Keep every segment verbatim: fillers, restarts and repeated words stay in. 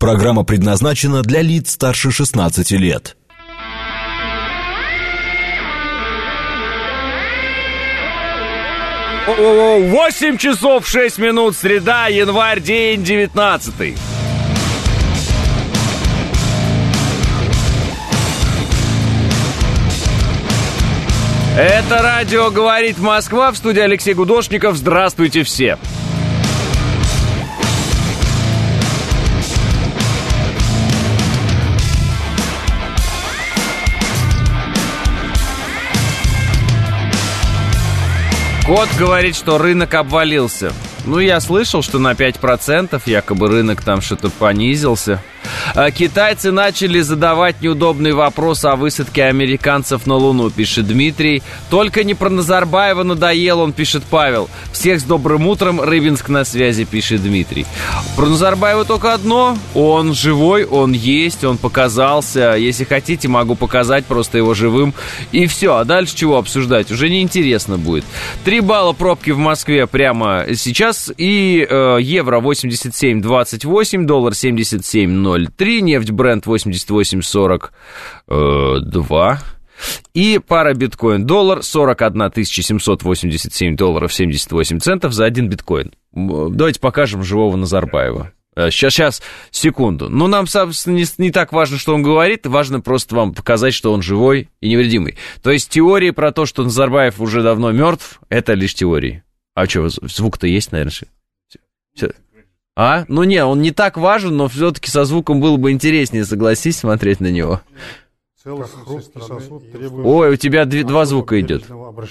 Программа предназначена для лиц старше шестнадцати лет. восемь часов шесть минут, среда, январь, день девятнадцатый. Это радио «Говорит Москва», в студии Алексей Гудошников. Здравствуйте все. Кот говорит, что рынок обвалился. Ну, я слышал, что на пять процентов якобы рынок там что-то понизился. А китайцы начали задавать неудобные вопросы о высадке американцев на Луну, пишет Дмитрий. Только не про Назарбаева надоел, он пишет Павел. Всех с добрым утром, Рыбинск на связи, пишет Дмитрий. Про Назарбаева только одно. Он живой, он есть, он показался. Если хотите, могу показать просто его живым. И все, а дальше чего обсуждать? Уже неинтересно будет. Три балла пробки в Москве прямо сейчас. И э, евро восемьдесят семь двадцать восемь, доллар семьдесят семь ноль три, нефть Brent восемьдесят восемь сорок два. И пара биткоин-доллар сорок одна тысяча семьсот восемьдесят семь долларов семьдесят восемь центов за один биткоин. Давайте покажем живого Назарбаева. Сейчас, сейчас, секунду. Ну, нам, собственно, не, не так важно, что он говорит, важно просто вам показать, что он живой и невредимый. То есть теории про то, что Назарбаев уже давно мертв, это лишь теории. А что, звук-то есть, наверное? Все. А? Ну не, он не так важен, но все-таки со звуком было бы интереснее, согласись, смотреть на него. Ой, у тебя дв- два звука идет.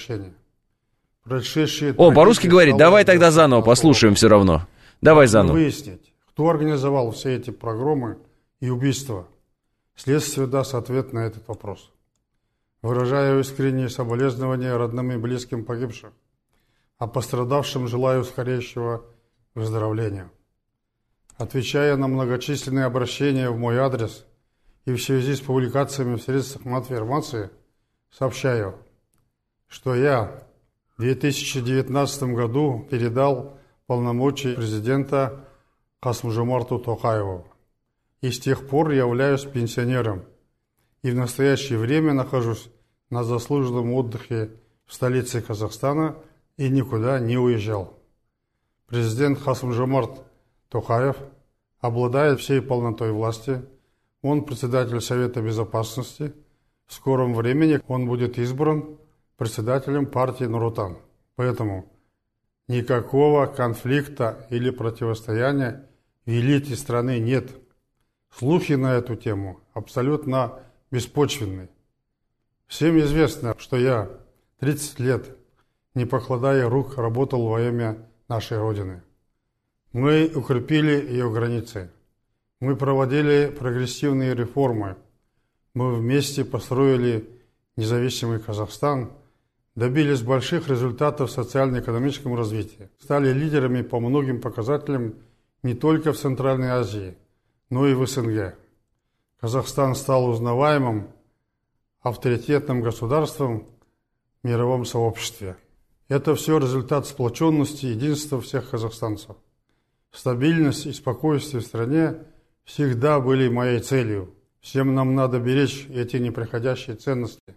О, по-русски говорит, давай тогда заново послушаем все равно. Давай заново. Выяснить, кто организовал все эти погромы и убийства. Следствие даст ответ на этот вопрос. Выражаю искренние соболезнования родным и близким погибших, а пострадавшим желаю скорейшего выздоровления. Отвечая на многочисленные обращения в мой адрес и в связи с публикациями в средствах массовой информации, сообщаю, что я в две тысячи девятнадцатом году передал полномочия президента Касым-Жомарту Токаеву. И с тех пор являюсь пенсионером и в настоящее время нахожусь на заслуженном отдыхе в столице Казахстана и никуда не уезжал. Президент Касым-Жомарт Токаев обладает всей полнотой власти. Он председатель Совета Безопасности. В скором времени он будет избран председателем партии Нур-Отан. Поэтому никакого конфликта или противостояния в элите страны нет. Слухи на эту тему абсолютно беспочвенны. Всем известно, что я тридцать лет, не покладая рук, работал во имя нашей Родины. Мы укрепили ее границы. Мы проводили прогрессивные реформы. Мы вместе построили независимый Казахстан, добились больших результатов в социально-экономическом развитии, стали лидерами по многим показателям не только в Центральной Азии, но и в СНГ. Казахстан стал узнаваемым, авторитетным государством в мировом сообществе. Это все результат сплоченности и единства всех казахстанцев. Стабильность и спокойствие в стране всегда были моей целью. Всем нам надо беречь эти неприходящие ценности.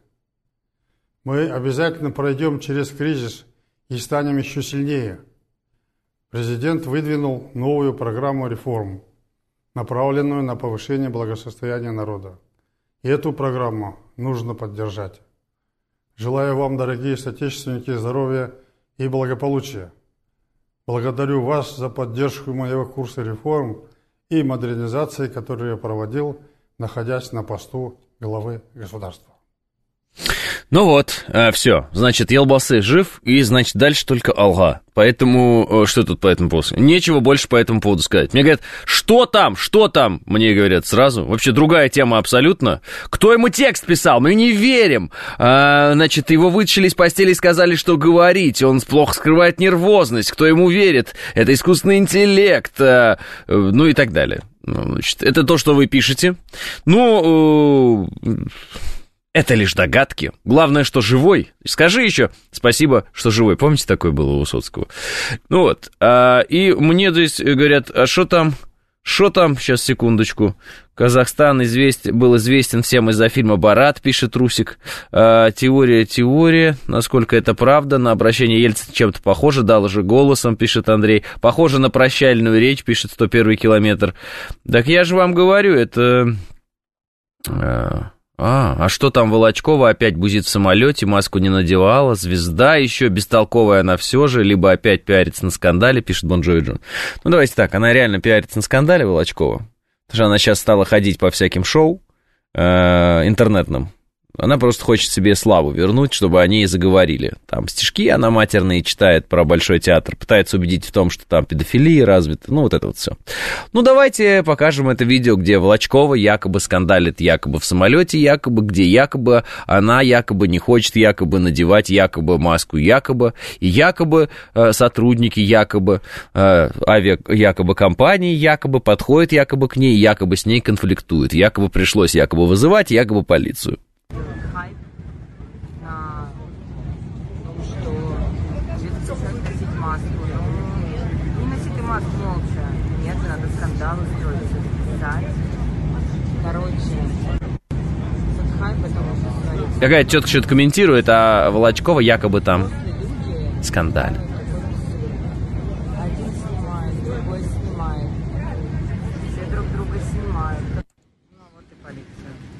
Мы обязательно пройдем через кризис и станем еще сильнее. Президент выдвинул новую программу реформ, направленную на повышение благосостояния народа. И эту программу нужно поддержать. Желаю вам, дорогие соотечественники, здоровья и благополучия. Благодарю вас за поддержку моего курса реформ и модернизации, который я проводил, находясь на посту главы государства. Ну вот, э, все, значит, Елбасы жив, и, значит, дальше только алга. Поэтому, э, что тут по этому поводу? Нечего больше по этому поводу сказать. Мне говорят, что там, что там? Мне говорят сразу. Вообще другая тема абсолютно. Кто ему текст писал? Мы не верим. А, значит, его вытащили из постели и сказали, что говорить. Он плохо скрывает нервозность. Кто ему верит? Это искусственный интеллект. А, ну и так далее. Ну, значит, это то, что вы пишете. Ну... Э, Это лишь догадки. Главное, что живой. Скажи еще спасибо, что живой. Помните, такое было у Высоцкого? Ну вот. А, и мне здесь говорят, а что там, Что там? Сейчас, секундочку. Казахстан извест... был известен всем из-за фильма «Барат», пишет Русик. А, теория, теория. Насколько это правда? На обращение Ельцина чем-то похоже. Дал же голосом, пишет Андрей. Похоже на прощальную речь, пишет сто первый километр. Так я же вам говорю, это... А, а что там Волочкова опять бузит в самолете, маску не надевала, звезда еще, бестолковая она все же, либо опять пиарится на скандале, пишет Бон Джови Джон. Ну, давайте так, она реально пиарится на скандале, Волочкова, потому что она сейчас стала ходить по всяким шоу э, интернетным. Она просто хочет себе славу вернуть, чтобы они и заговорили. Там стишки она матерные читает про Большой театр, пытается убедить в том, что там педофилия развита, ну, вот это вот все. Ну, давайте покажем это видео, где Волочкова якобы скандалит, якобы в самолете, якобы, где якобы она якобы не хочет якобы надевать якобы маску, якобы, и якобы э, сотрудники якобы э, авиа, якобы компании, якобы подходят якобы к ней, якобы с ней конфликтуют, якобы пришлось якобы вызывать якобы полицию. Хайп на том, что где-то носить маску. Ну, не носите маску молча. Нет, надо скандалы строить, все писать. Короче, этот хайп, это можно говорить. Какая-то тетка что-то комментирует, а Волочкова якобы там скандаль. Один снимает, другой снимает. Все друг друга снимают. Ну, вот и полиция.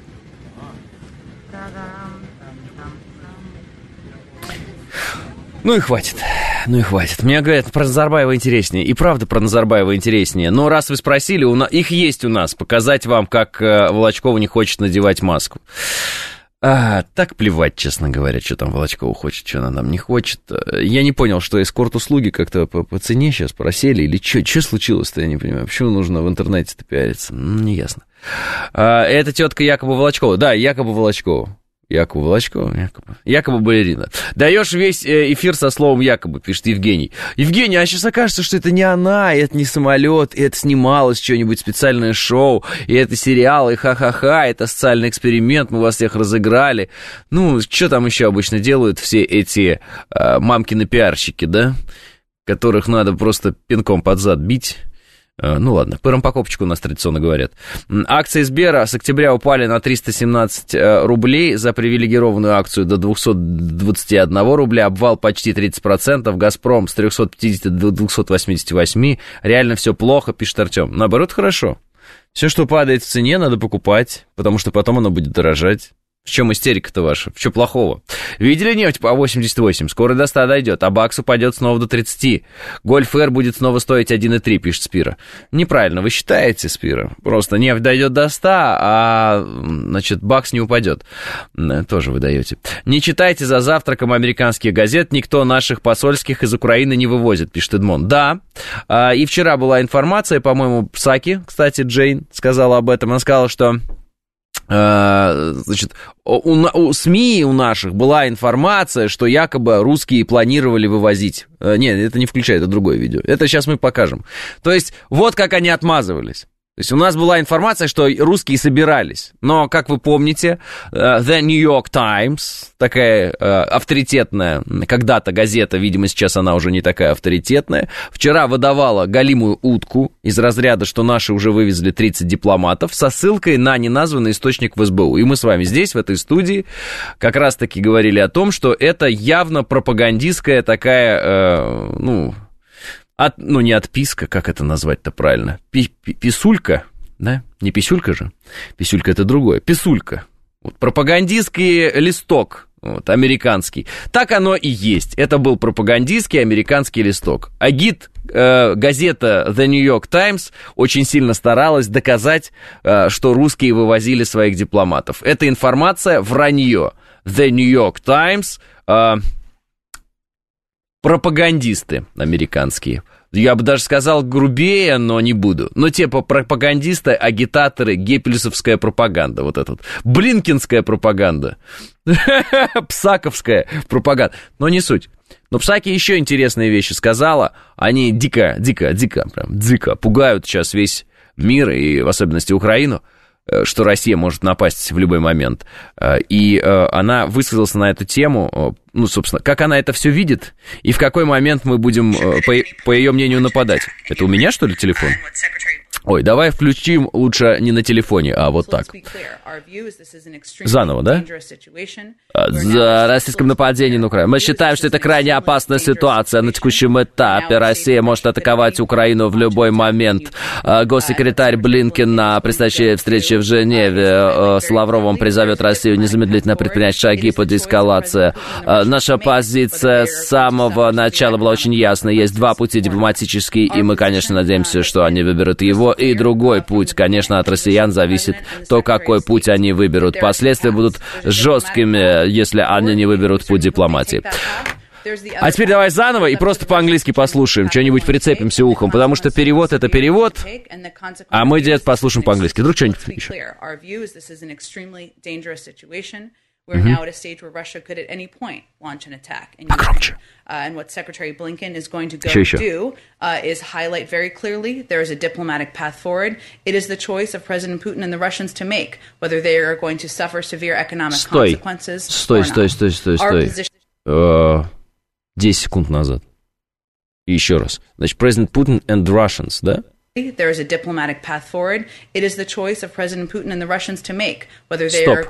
Ну и хватит, ну и хватит. Мне говорят, про Назарбаева интереснее. И правда про Назарбаева интереснее. Но раз вы спросили, у нас, их есть у нас. Показать вам, как э, Волочкова не хочет надевать маску. А, так плевать, честно говоря, что там Волочкова хочет, что она там не хочет. Я не понял, что эскорт-услуги как-то по, по цене сейчас просели. Или что, что случилось-то, я не понимаю. Почему нужно в интернете-то пиариться? Ну, не ясно. А, это тетка якобы Волочкова. Да, якобы Волочкова. Якобы Волочкова, якобы. Якобы балерина. Даешь весь эфир со словом якобы, пишет Евгений. Евгений, а сейчас окажется, что это не она, и это не самолет, и это снималось что-нибудь, специальное шоу, и это сериал, и ха-ха-ха, это социальный эксперимент, мы вас всех разыграли. Ну, что там еще обычно делают все эти э, мамкины пиарщики, да? Которых надо просто пинком под зад бить. Ну ладно, пыром-покопочку у нас традиционно говорят. Акции Сбера с октября упали на триста семнадцать рублей, за привилегированную акцию до двести двадцать один рубля, обвал почти тридцать процентов, Газпром с триста пятьдесят до двести восемьдесят восемь, реально все плохо, пишет Артем. Наоборот, хорошо. Все, что падает в цене, надо покупать, потому что потом оно будет дорожать. В чем истерика-то ваша? В чем плохого? Видели нефть по восемьдесят восемь? Скоро до ста дойдет, а бакс упадет снова до тридцати. Гольф Р будет снова стоить один и три, пишет Спира. Неправильно, вы считаете, Спира. Просто нефть дойдет до ста, а, значит, бакс не упадет. Тоже вы даете. Не читайте за завтраком американских газет, никто наших посольских из Украины не вывозит, пишет Эдмон. Да, и вчера была информация, по-моему, Псаки, кстати, Джейн сказала об этом. Она сказала, что... Значит, у, у СМИ у наших была информация, что якобы русские планировали вывозить. Нет, это не включает, это другое видео. Это сейчас мы покажем. То есть, вот как они отмазывались. То есть у нас была информация, что русские собирались. Но, как вы помните, The New York Times, такая авторитетная когда-то газета, видимо, сейчас она уже не такая авторитетная, вчера выдавала галимую утку из разряда, что наши уже вывезли тридцать дипломатов, со ссылкой на неназванный источник в эс бэ у. И мы с вами здесь, в этой студии, как раз-таки говорили о том, что это явно пропагандистская такая, э, ну... От, ну, не отписка, как это назвать-то правильно? Пи- пи- писулька, да? Не писюлька же. Писюлька — это другое. Писулька. Вот, пропагандистский листок, вот, американский. Так оно и есть. Это был пропагандистский американский листок. Агит, э, газета The New York Times очень сильно старалась доказать, э, что русские вывозили своих дипломатов. Эта информация — вранье. The New York Times... Э, пропагандисты американские. Я бы даже сказал грубее, но не буду. Но типа пропагандисты, агитаторы, геббельсовская пропаганда. Вот эта вот. Блинкинская пропаганда. Псаковская пропаганда. Но не суть. Но Псаки еще интересные вещи сказала. Они дико, дико, дико, прям дико пугают сейчас весь мир, и в особенности Украину, что Россия может напасть в любой момент. И она высказалась на эту тему, ну, собственно, как она это все видит, и в какой момент мы будем, по, по ее мнению, нападать. Это у меня, что ли, телефон? Ой, давай включим лучше не на телефоне, а вот так. Заново, да? За российском нападении на Украину. Мы считаем, что это крайне опасная ситуация. На текущем этапе Россия может атаковать Украину в любой момент. Госсекретарь Блинкен на предстоящей встрече в Женеве с Лавровым призовет Россию незамедлительно предпринять шаги по деэскалации. Наша позиция с самого начала была очень ясна. Есть два пути дипломатические, и мы, конечно, надеемся, что они выберут его. И другой путь, конечно, от россиян зависит то, какой путь они выберут. Последствия будут жесткими, если они не выберут путь дипломатии. А теперь давай заново и просто по-английски послушаем, что-нибудь прицепимся ухом, потому что перевод — это перевод, а мы где-то послушаем по-английски. Вдруг что-нибудь еще. We're now at a stage where Russia could at any point launch an attack. And, uh, and what Secretary Blinken is going to go do uh, is highlight very clearly there is a diplomatic path forward. It is the choice of President Putin and the Russians to make whether they are going to suffer severe economic sтой. consequences Стой, or стой, not. стой, стой, стой. Position... Uh, десять секунд назад. И еще раз. Значит, President Putin and the Russians, да? There is a diplomatic path forward. It is the choice of President Putin and the Russians to make whether they Стоп. are...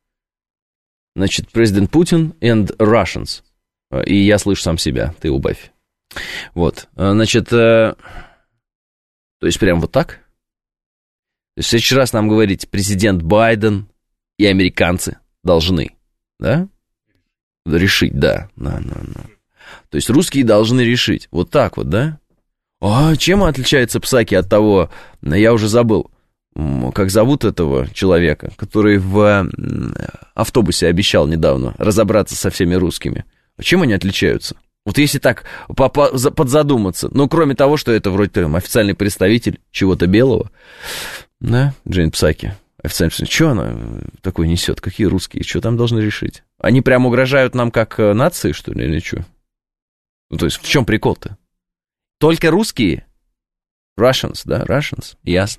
Значит, президент Путин and Russians. И я слышу сам себя, ты убавь. Вот, значит, то есть прям вот так? То есть в следующий раз нам говорить президент Байден и американцы должны, да? Решить, да. да, да, да. То есть русские должны решить. Вот так вот, да? А чем отличается Псаки от того, я уже забыл, как зовут этого человека, который в автобусе обещал недавно разобраться со всеми русскими. Чем они отличаются? Вот если так подзадуматься, ну, кроме того, что это вроде там официальный представитель чего-то белого, да, Джейн Псаки, официальный представитель, что она такое несет, какие русские, что там должны решить? Они прям угрожают нам как нации, что ли, или что? Ну, то есть в чем прикол-то? Только русские? Russians, да, Russians, ясно.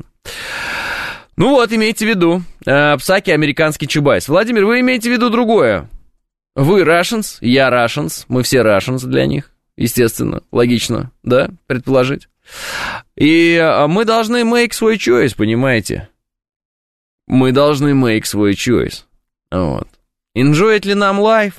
Ну вот, имейте в виду, э, Псаки американский Чубайс. Владимир, вы имеете в виду другое. Вы Russians, я Russians, мы все Russians для них, естественно, логично, да, предположить. И э, мы должны make свой choice, понимаете? Мы должны make свой choice. Вот. Enjoy ли нам life?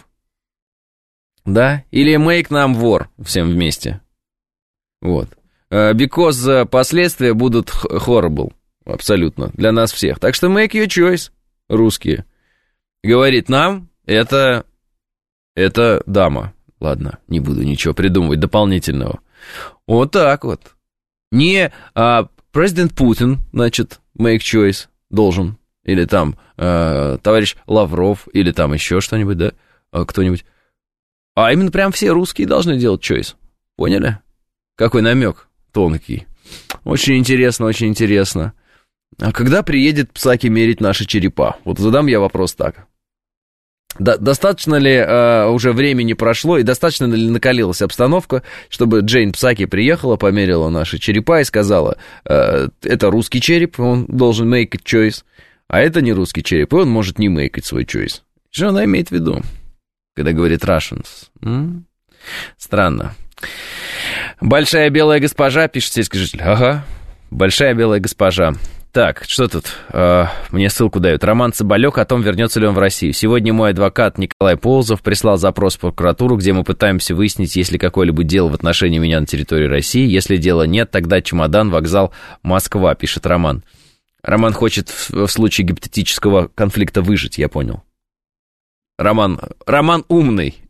Да? Или make нам war всем вместе? Вот. Because последствия будут horrible. Абсолютно. Для нас всех. Так что make your choice, русские. Говорит нам, это, это дама. Ладно, не буду ничего придумывать дополнительного. Вот так вот. Не а, президент Путин, значит, make choice должен. Или там а, товарищ Лавров, или там еще что-нибудь, да? А, кто-нибудь. А именно прям все русские должны делать choice. Поняли? Какой намек тонкий. Очень интересно, очень интересно. А когда приедет Псаки мерить наши черепа? Вот задам я вопрос так. До- достаточно ли э, уже времени прошло и достаточно ли накалилась обстановка, чтобы Джейн Псаки приехала, померила наши черепа и сказала, э, это русский череп, он должен make a choice, а это не русский череп, и он может не make свой choice. Что она имеет в виду, когда говорит Russians? М? Странно. Большая белая госпожа, пишет сельский житель. Ага, большая белая госпожа. Так, что тут? А, мне ссылку дают. Роман Цыбалёк о том, вернется ли он в Россию. Сегодня мой адвокат Николай Полозов прислал запрос в прокуратуру, где мы пытаемся выяснить, есть ли какое-либо дело в отношении меня на территории России. Если дела нет, тогда чемодан, вокзал, Москва, пишет Роман. Роман хочет в, в случае гипотетического конфликта выжить, я понял. Роман, Роман умный.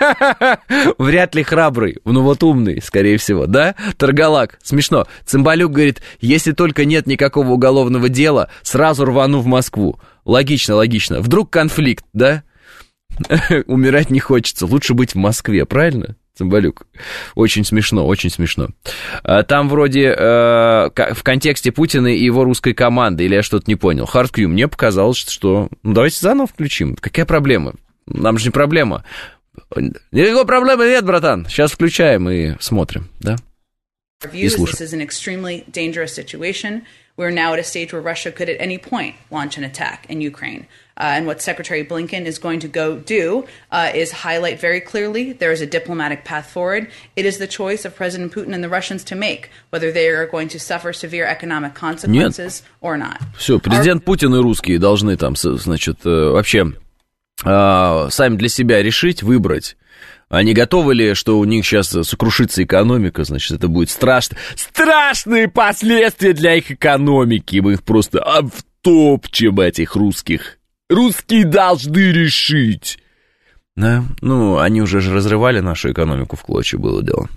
Вряд ли храбрый, ну вот умный, скорее всего, да? Торгалак, смешно. Цымбалюк говорит, если только нет никакого уголовного дела, сразу рвану в Москву. Логично, логично. Вдруг конфликт, да? Умирать не хочется, лучше быть в Москве, правильно? Цымбалюк. Очень смешно, очень смешно. Там вроде э, в контексте Путина и его русской команды, или я что-то не понял. Хардкью, мне показалось, что... Ну, давайте заново включим. Какая проблема? Нам же не проблема. Никакой проблемы нет, братан. Сейчас включаем и смотрим, да? И слушаем. we're now at a stage where Russia could at any point launch an attack in Ukraine. Uh, and what Secretary Blinken is going to go do uh, is highlight very clearly there is a diplomatic path forward. It is the choice of President Putin and the Russians to make, whether they are going to suffer severe economic consequences Нет. or not. Все, президент Our... Путин и русские должны там, значит, вообще э, сами для себя решить, выбрать. Они готовы ли, что у них сейчас сокрушится экономика, значит, это будет страшно. Страшные последствия для их экономики. Мы их просто обтопчем, этих русских. Русские должны решить. Да? Ну, они уже же разрывали нашу экономику в клочья, было дело.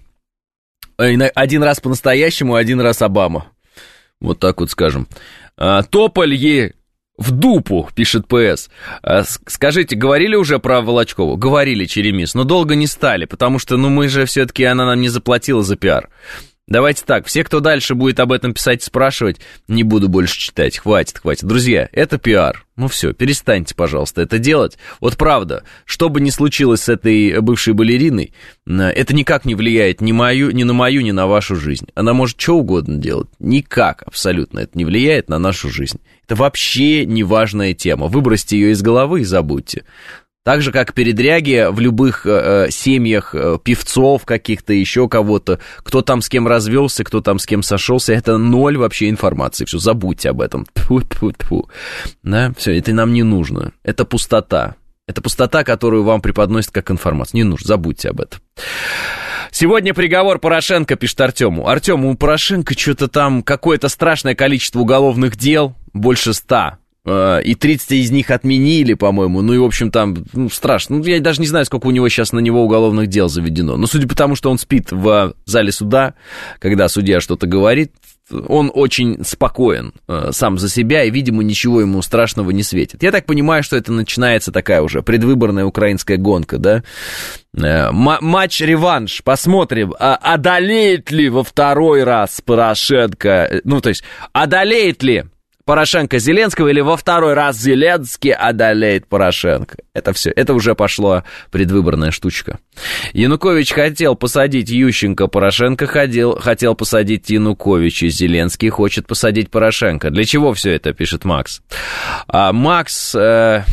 Один раз по-настоящему, один раз Обама. Вот так вот скажем. Тополь ей в дупу, пишет ПС. Скажите, говорили уже про Волочкову? Говорили, Черемис, но долго не стали, потому что, ну, мы же все-таки, она нам не заплатила за пиар. Давайте так, все, кто дальше будет об этом писать и спрашивать, не буду больше читать, хватит, хватит. Друзья, это пиар, ну все, перестаньте, пожалуйста, это делать. Вот правда, что бы ни случилось с этой бывшей балериной, это никак не влияет ни, мою, ни на мою, ни на вашу жизнь. Она может что угодно делать, никак абсолютно это не влияет на нашу жизнь. Это вообще неважная тема, выбросьте ее из головы и забудьте. Так же, как передряги в любых э, семьях э, певцов каких-то, еще кого-то, кто там с кем развелся, кто там с кем сошелся, это ноль вообще информации, все, забудьте об этом. Тьфу-тьфу-тьфу. Да, все, это нам не нужно, это пустота, это пустота, которую вам преподносят как информацию, не нужно, забудьте об этом. Сегодня приговор Порошенко, пишет Артему. Артем, у Порошенко что-то там какое-то страшное количество уголовных дел, больше ста. И тридцать из них отменили, по-моему. Ну и, в общем, там, ну, страшно. Ну, я даже не знаю, сколько у него сейчас на него уголовных дел заведено. Но судя по тому, что он спит в зале суда, когда судья что-то говорит, он очень спокоен сам за себя, и, видимо, ничего ему страшного не светит. Я так понимаю, что это начинается такая уже предвыборная украинская гонка, да? М- матч-реванш. Посмотрим, одолеет ли во второй раз Порошенко, ну, то есть, одолеет ли Порошенко Зеленского, или во второй раз Зеленский одолеет Порошенко. Это все, это уже пошла предвыборная штучка. Янукович хотел посадить Ющенко, Порошенко ходил, хотел посадить Януковича, Зеленский хочет посадить Порошенко. Для чего все это, пишет Макс? А, Макс... Э...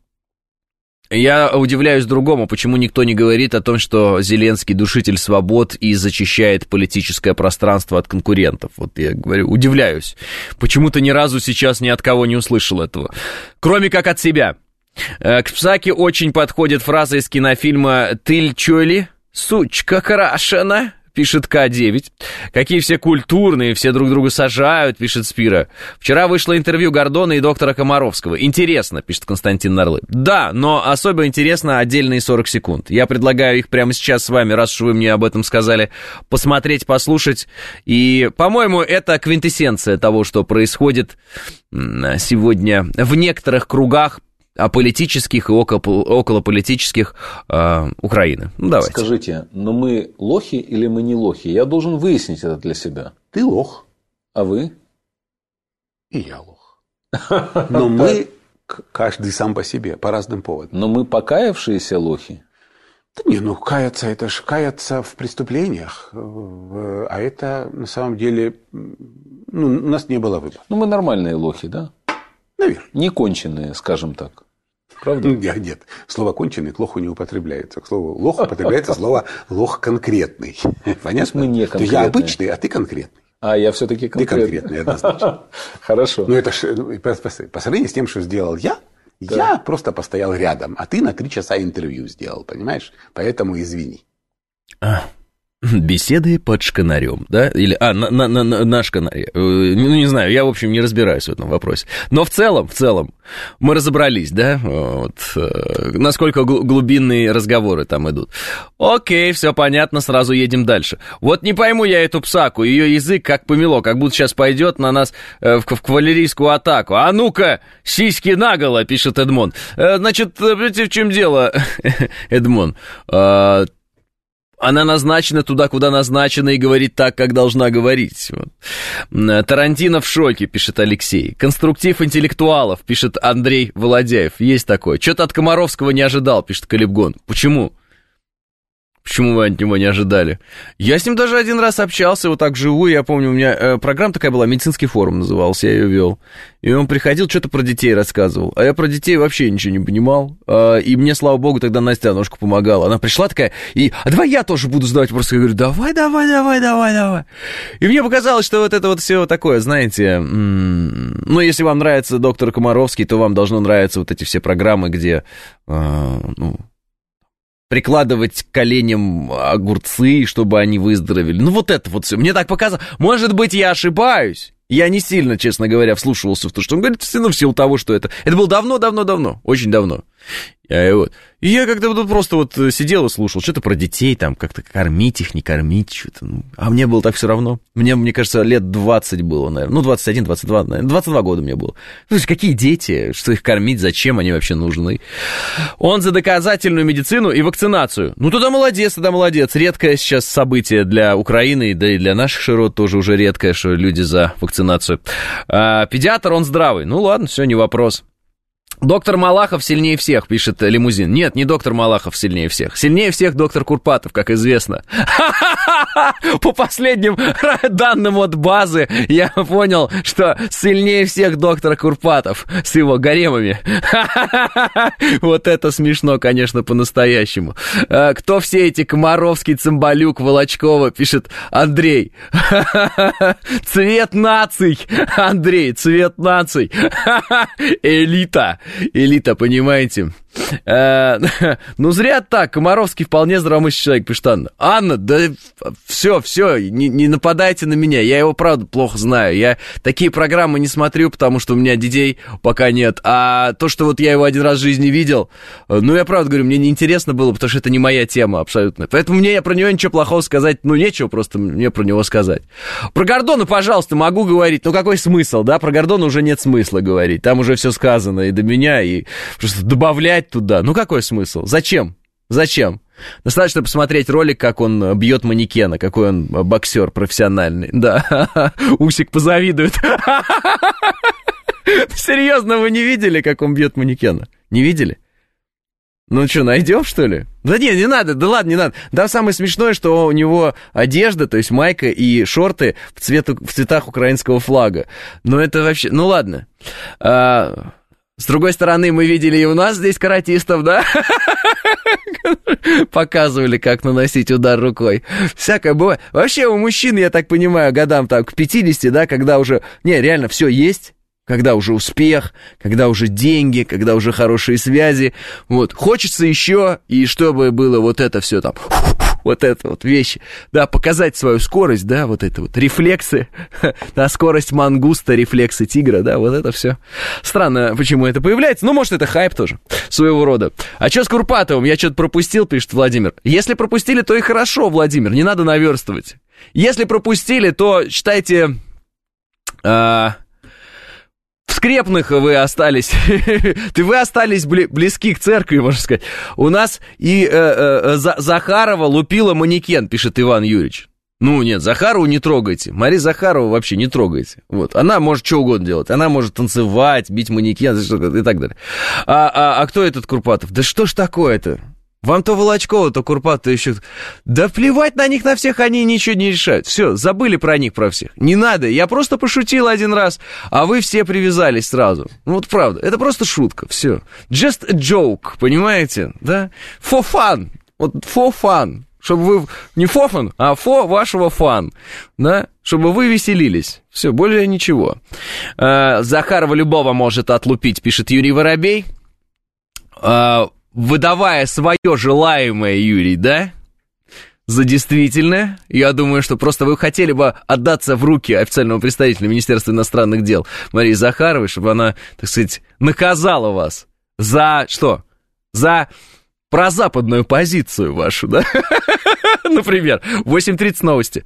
Я удивляюсь другому, почему никто не говорит о том, что Зеленский душитель свобод и зачищает политическое пространство от конкурентов. Вот я говорю, удивляюсь. Почему-то ни разу сейчас ни от кого не услышал этого. Кроме как от себя. К Псаке очень подходит фраза из кинофильма «Тыль чё ли? Сучка крашена», пишет К девять. Какие все культурные, все друг друга сажают, пишет Спира. Вчера вышло интервью Гордона и доктора Комаровского. Интересно, пишет Константин Нарлы. Да, но особо интересно отдельные сорок секунд. Я предлагаю их прямо сейчас с вами, раз уж вы мне об этом сказали, посмотреть, послушать. И, по-моему, это квинтэссенция того, что происходит сегодня в некоторых кругах политических и околополитических э, Украины. Ну, давайте. Скажите, но мы лохи или мы не лохи? Я должен выяснить это для себя. Ты лох. А вы? И я лох. Но мы каждый сам по себе, по разным поводам. Но мы покаявшиеся лохи? Да не, ну каяться, это ж каяться в преступлениях. А это на самом деле, ну, у нас не было выбора. Ну, мы нормальные лохи, да? Наверное. Не конченые, скажем так. Правда? Нет, нет. Слово «конченый» к лоху не употребляется. К слову «лох» употребляется слово «лох конкретный». Понятно? Мы не конкретные. Я обычный, а ты конкретный. А, я все-таки конкретный. Ты конкретный, однозначно. Хорошо. Ну, это ж, по сравнению с тем, что сделал я, да. Я просто постоял рядом, а ты на три часа интервью сделал, понимаешь? Поэтому извини. Беседы под шканарем, да? Или, а, на, на, на, на шканаре. Ну, не знаю, я, в общем, не разбираюсь в этом вопросе. Но в целом, в целом, мы разобрались, да? Вот, насколько глубинные разговоры там идут. Окей, все понятно, сразу едем дальше. Вот не пойму я эту Псаку, ее язык как помело, как будто сейчас пойдет на нас в, в кавалерийскую атаку. А ну-ка, сиськи наголо, пишет Эдмон. Значит, в чем дело, Эдмон? Она назначена туда, куда назначена, и говорит так, как должна говорить. Вот. Тарантино в шоке, пишет Алексей. Конструктив интеллектуалов, пишет Андрей Володяев. Есть такое. Что-то от Комаровского не ожидал, пишет Калибгон. Почему? Почему вы от него не ожидали? Я с ним даже один раз общался, вот так живую, я помню, у меня э, программа такая была, «Медицинский форум» назывался, я ее вел. И он приходил, что-то про детей рассказывал. А я про детей вообще ничего не понимал. Э, и мне, слава богу, тогда Настя Аношка помогала. Она пришла такая, и, а давай я тоже буду задавать вопросы. Я говорю, давай, давай, давай, давай, давай. И мне показалось, что вот это вот все такое, знаете, м- ну, если вам нравится доктор Комаровский, то вам должно нравиться вот эти все программы, где, э, ну... прикладывать к коленям огурцы, чтобы они выздоровели. Ну, вот это вот все. Мне так показалось. Может быть, я ошибаюсь. Я не сильно, честно говоря, вслушивался в то, что он говорит, ну, в силу того, что это... Это было давно-давно-давно, очень давно. И, вот. и я как-то вот просто вот сидел и слушал, что-то про детей, там, как-то кормить их, не кормить, что-то. А мне было так все равно. Мне, мне кажется, лет двадцать было, наверное. Ну, двадцать один, двадцать два, наверное. двадцать два года мне было. То есть, какие дети, что их кормить, зачем они вообще нужны? Он за доказательную медицину и вакцинацию. Ну, тогда молодец, тогда молодец. Редкое сейчас событие для Украины, да и для наших широт тоже уже редкое, что люди за вакцинацию. А, педиатр, он здравый. Ну, ладно, все, не вопрос. Доктор Малахов сильнее всех, пишет Лимузин. Нет, не доктор Малахов сильнее всех. Сильнее всех доктор Курпатов, как известно. По последним данным от базы я понял, что сильнее всех доктор Курпатов с его гаремами. Вот это смешно, конечно, по-настоящему. Кто все эти Комаровский, Цымбалюк, Волочкова, пишет Андрей. Цвет наций, Андрей, цвет наций. Элита. Элита, понимаете? Э, ну, зря так. Комаровский вполне здравомыслящий человек, пишет Анна. Анна, да все, все, не, не нападайте на меня. Я его, правда, плохо знаю. Я такие программы не смотрю, потому что у меня детей пока нет. А то, что вот я его один раз в жизни видел, ну, я правда говорю, мне неинтересно было, потому что это не моя тема абсолютно. Поэтому мне про него ничего плохого сказать, ну, нечего просто мне про него сказать. Про Гордона, пожалуйста, могу говорить. Ну, какой смысл, да? Про Гордона уже нет смысла говорить. Там уже все сказано и до меня, и просто добавлять туда. Ну, какой смысл? Зачем? Зачем? Достаточно посмотреть ролик, как он бьет манекена, какой он боксер профессиональный. Да, Усик позавидует. Серьезно, вы не видели, как он бьет манекена? Не видели? Ну что, найдем, что ли? Да не, не надо, да ладно, не надо. Да, самое смешное, что у него одежда, то есть майка и шорты в, цвету, в цветах украинского флага. Ну это вообще... Ну ладно. А... С другой стороны, мы видели и у нас здесь каратистов, да? Показывали, как наносить удар рукой. Всякое бывает. Вообще у мужчин, я так понимаю, годам так к пятидесяти, да, когда уже... Не, реально все есть. Когда уже успех, когда уже деньги, когда уже хорошие связи. Вот. Хочется еще, и чтобы было вот это все там... Вот это вот вещи, да, показать свою скорость, да, вот это вот рефлексы, да, скорость мангуста, рефлексы тигра, да, вот это все. Странно, почему это появляется, ну, может, это хайп тоже, своего рода. А что с Курпатовым? Я что-то пропустил, пишет Владимир. Если пропустили, то и хорошо, Владимир, не надо наверстывать. Если пропустили, то, считайте... А... В скрепных вы остались, ты вы остались бли, близки к церкви, можно сказать. У нас и э, э, Захарова лупила манекен, пишет Иван Юрьевич. Ну нет, Захарову не трогайте, Марию Захарову вообще не трогайте. Вот. Она может что угодно делать, она может танцевать, бить манекен и так далее. А, а, а кто этот Курпатов? Да что ж такое-то? Вам то Волочкова, то Курпатов, то еще... Да плевать на них, на всех, они ничего не решают. Все, забыли про них, про всех. Не надо, я просто пошутил один раз, а вы все привязались сразу. Ну вот правда, это просто шутка, все. Just a joke, понимаете, да? For fun, вот for fun. Чтобы вы... Не for fun, а for вашего fun, да? Чтобы вы веселились. Все, более ничего. Захарова любого может отлупить, пишет Юрий Воробей. Выдавая свое желаемое, Юрий, да, за действительное, я думаю, что просто вы хотели бы отдаться в руки официального представителя Министерства иностранных дел Марии Захаровой, чтобы она, так сказать, наказала вас за что? За прозападную позицию вашу, да? Например, восемь тридцать новости.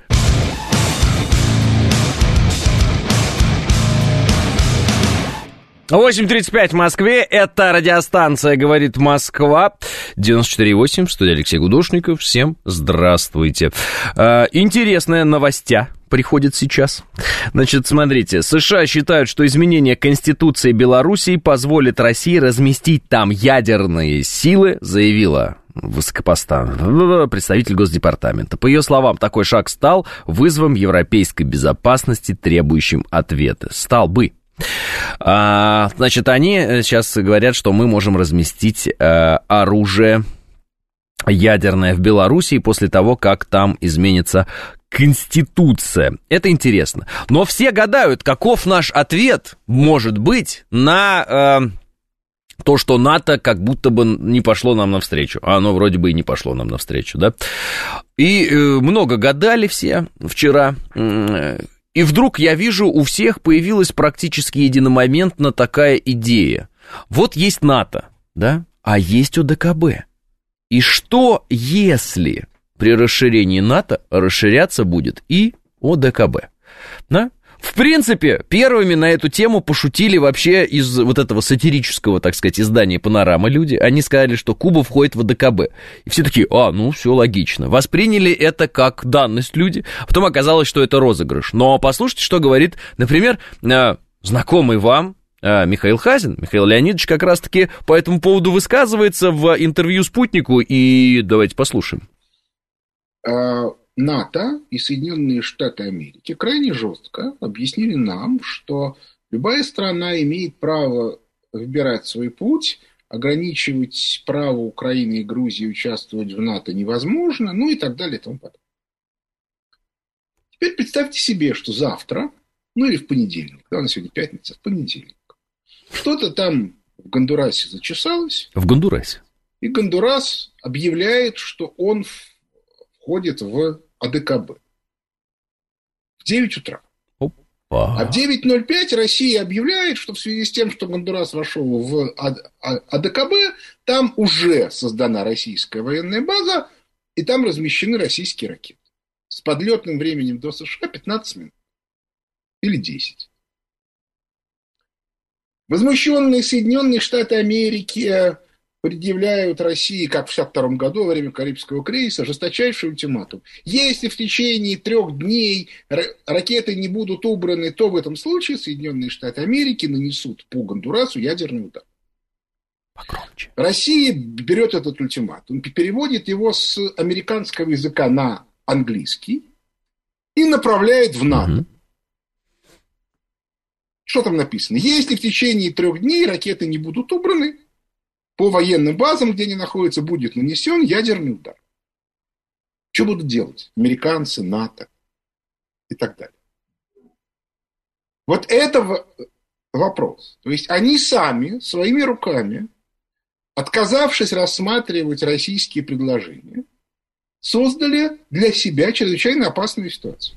восемь тридцать пять в Москве, это радиостанция «Говорит Москва», девяносто четыре и восемь, в студии Алексей Гудошников, всем здравствуйте. Э, интересная новостя, приходит сейчас. Значит, смотрите, США считают, что изменение Конституции Белоруссии позволит России разместить там ядерные силы, заявила высокопоставленный представитель Госдепартамента. По ее словам, такой шаг стал вызовом европейской безопасности, требующим ответа. Стал бы. А, значит, они сейчас говорят, что мы можем разместить а, оружие ядерное в Белоруссии после того, как там изменится Конституция. Это интересно. Но все гадают, каков наш ответ может быть на... Э, то, что НАТО как будто бы не пошло нам навстречу. А оно вроде бы и не пошло нам навстречу, да? И э, много гадали все вчера. И вдруг я вижу, у всех появилась практически единомоментно такая идея. Вот есть НАТО, да? А есть ОДКБ. И что, если при расширении НАТО расширяться будет и ОДКБ? Да? В принципе, первыми на эту тему пошутили вообще из вот этого сатирического, так сказать, издания «Панорама» люди. Они сказали, что Куба входит в ОДКБ. И все такие, а, ну, все логично. Восприняли это как данность люди. Потом оказалось, что это розыгрыш. Но послушайте, что говорит, например, знакомый вам Михаил Хазин. Михаил Леонидович как раз-таки по этому поводу высказывается в интервью «Спутнику». И давайте послушаем. НАТО и Соединенные Штаты Америки крайне жестко объяснили нам, что любая страна имеет право выбирать свой путь, ограничивать право Украины и Грузии участвовать в НАТО невозможно, ну и так далее и тому подобное. Теперь представьте себе, что завтра, ну или в понедельник, да, у нас сегодня пятница, в понедельник, что-то там в Гондурасе зачесалось. В Гондурасе. И Гондурас объявляет, что он входит в ОДКБ. В девять утра. Опа. А в девять ноль пять Россия объявляет, что в связи с тем, что Гондурас вошел в ОДКБ, там уже создана российская военная база, и там размещены российские ракеты. С подлетным временем до США пятнадцать минут. Или десять. Возмущенные Соединенные Штаты Америки предъявляют России, как в шестьдесят втором году, во время Карибского кризиса, жесточайший ультиматум. Если в течение трех дней ракеты не будут убраны, то в этом случае Соединенные Штаты Америки нанесут по Гондурасу ядерный удар. Погромче. Россия берет этот ультиматум, переводит его с американского языка на английский и направляет в НАТО. Угу. Что там написано? Если в течение трех дней ракеты не будут убраны, по военным базам, где они находятся, будет нанесен ядерный удар. Что будут делать американцы, НАТО и так далее? Вот это вопрос. То есть они сами, своими руками, отказавшись рассматривать российские предложения, создали для себя чрезвычайно опасную ситуацию.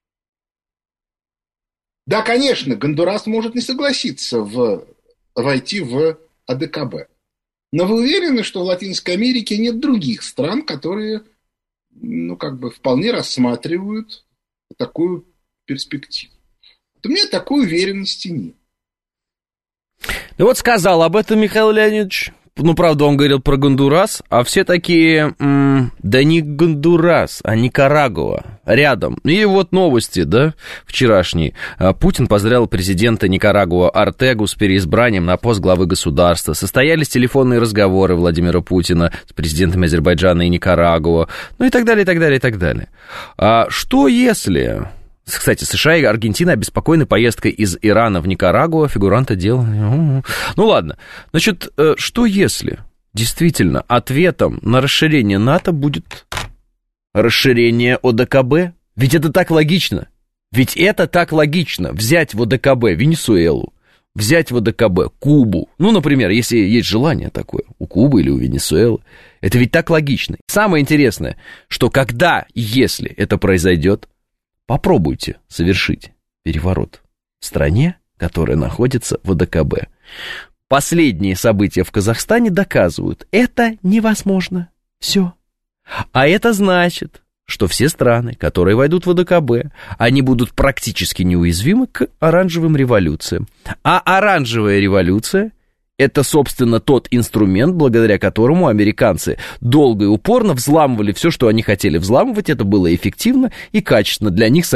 Да, конечно, Гондурас может не согласиться в, войти в ОДКБ. Но вы уверены, что в Латинской Америке нет других стран, которые, ну, как бы вполне рассматривают такую перспективу? Вот у меня такой уверенности нет. Ну вот сказал об этом Михаил Леонидович. Ну, правда, он говорил про Гондурас, а все такие, м- да не Гондурас, а Никарагуа, рядом. И вот новости, да, вчерашние. Путин поздравил президента Никарагуа Ортегу с переизбранием на пост главы государства. Состоялись телефонные разговоры Владимира Путина с президентами Азербайджана и Никарагуа, ну и так далее, и так далее, и так далее. А что если... Кстати, США и Аргентина обеспокоены поездкой из Ирана в Никарагуа, фигуранта дела. Ну ладно, значит, что если действительно ответом на расширение НАТО будет расширение ОДКБ? Ведь это так логично. Ведь это так логично. Взять в ОДКБ Венесуэлу, взять в ОДКБ Кубу. Ну, например, если есть желание такое у Кубы или у Венесуэлы. Это ведь так логично. Самое интересное, что когда и если это произойдет, попробуйте совершить переворот в стране, которая находится в ОДКБ. Последние события в Казахстане доказывают, это невозможно. Все. А это значит, что все страны, которые войдут в ОДКБ, они будут практически неуязвимы к оранжевым революциям. А оранжевая революция – это, собственно, тот инструмент, благодаря которому американцы долго и упорно взламывали все, что они хотели взламывать. Это было эффективно и качественно для них самих.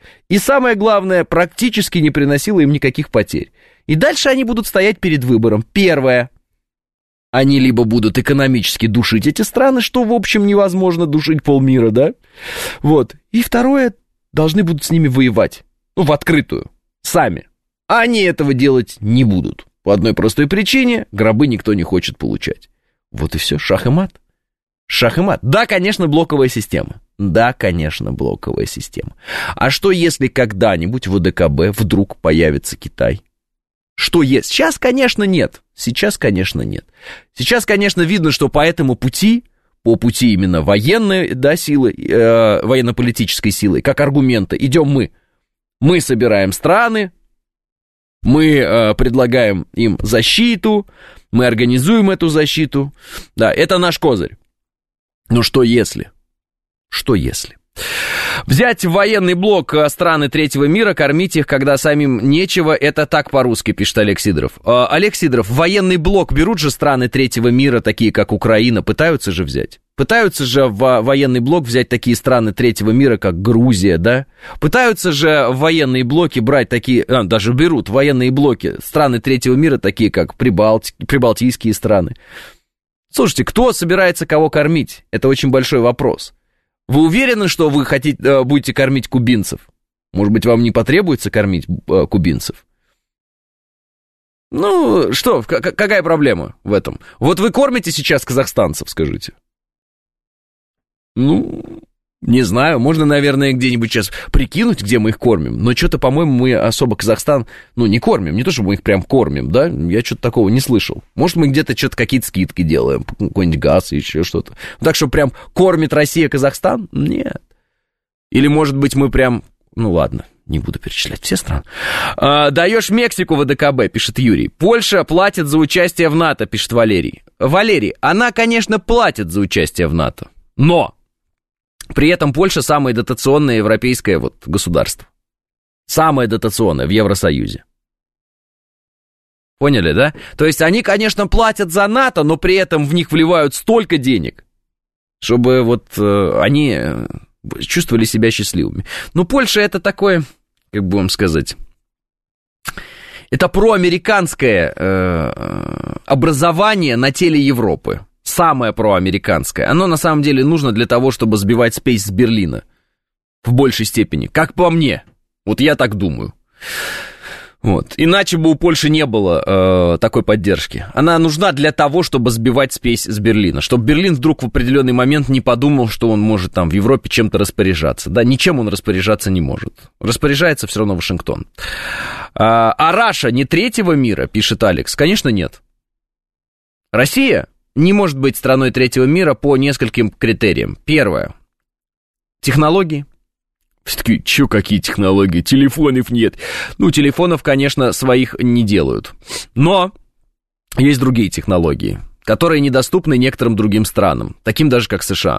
И самое главное, практически не приносило им никаких потерь. И дальше они будут стоять перед выбором. Первое. Они либо будут экономически душить эти страны, что, в общем, невозможно душить полмира, да? Вот. И второе, должны будут с ними воевать. Ну, в открытую. Сами. А они этого делать не будут. По одной простой причине, гробы никто не хочет получать. Вот и все, шах и мат. Шах и мат. Да, конечно, блоковая система. Да, конечно, блоковая система. А что, если когда-нибудь в ОДКБ вдруг появится Китай? Что есть? Сейчас, конечно, нет. Сейчас, конечно, нет. Сейчас, конечно, видно, что по этому пути, по пути именно военной, да, силы, э, военно-политической силы, как аргумента, идем мы. Мы собираем страны, мы э, предлагаем им защиту, мы организуем эту защиту. Да, это наш козырь. Но что если? Что если? Взять военный блок страны третьего мира, кормить их, когда самим нечего, это так по-русски, пишет Олег Сидоров. А, Олег Сидоров, военный блок берут же страны третьего мира, такие как Украина, пытаются же взять. Пытаются же в военный блок взять такие страны третьего мира, как Грузия, да? Пытаются же в военные блоки брать такие, а, даже берут военные блоки страны третьего мира, такие как Прибалти, прибалтийские страны. Слушайте, кто собирается кого кормить? Это очень большой вопрос. Вы уверены, что вы хотите, будете кормить кубинцев? Может быть, вам не потребуется кормить кубинцев? Ну, что, какая проблема в этом? Вот вы кормите сейчас казахстанцев, скажите. Ну, не знаю, можно, наверное, где-нибудь сейчас прикинуть, где мы их кормим, но что-то, по-моему, мы особо Казахстан, ну, не кормим, не то, чтобы мы их прям кормим, да, я что-то такого не слышал. Может, мы где-то что-то какие-то скидки делаем, какой-нибудь газ и еще что-то. Так что прям кормит Россия Казахстан? Нет. Или, может быть, мы прям, ну, ладно, не буду перечислять все страны. А, даешь Мексику в АДКБ, пишет Юрий. Польша платит за участие в НАТО, пишет Валерий. Валерий, она, конечно, платит за участие в НАТО, но... При этом Польша самое дотационное европейское вот государство. Самое дотационное в Евросоюзе. Поняли, да? То есть они, конечно, платят за НАТО, но при этом в них вливают столько денег, чтобы вот э, они чувствовали себя счастливыми. Но Польша это такое, как бы вам сказать, это проамериканское э, образование на теле Европы. Самое проамериканское. Оно на самом деле нужно для того, чтобы сбивать спесь с Берлина. В большей степени. Как по мне. Вот я так думаю. Вот. Иначе бы у Польши не было э, такой поддержки. Она нужна для того, чтобы сбивать спесь с Берлина. Чтобы Берлин вдруг в определенный момент не подумал, что он может там в Европе чем-то распоряжаться. Да, ничем он распоряжаться не может. Распоряжается все равно Вашингтон. А, а Раша не третьего мира, пишет Алекс? Конечно, нет. Россия не может быть страной третьего мира по нескольким критериям. Первое. Технологии. Все-таки, чё, какие технологии? Телефонов нет. Ну, телефонов, конечно, своих не делают. Но есть другие технологии, которые недоступны некоторым другим странам, таким даже, как США.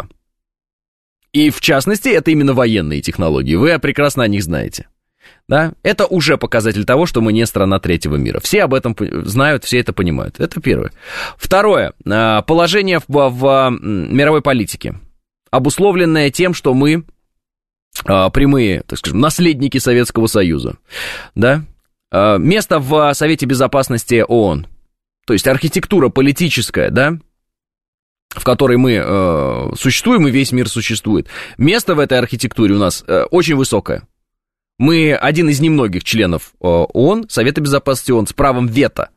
И, в частности, это именно военные технологии. Вы прекрасно о них знаете. Да? Это уже показатель того, что мы не страна третьего мира. Все об этом знают, все это понимают. Это первое. Второе. Положение в, в мировой политике, обусловленное тем, что мы прямые, так скажем, наследники Советского Союза. Да? Место в Совете Безопасности ООН. То есть архитектура политическая, да, в которой мы э, существуем, и весь мир существует. Место в этой архитектуре у нас э, очень высокое. Мы один из немногих членов ООН, Совета Безопасности ООН, с правом вето.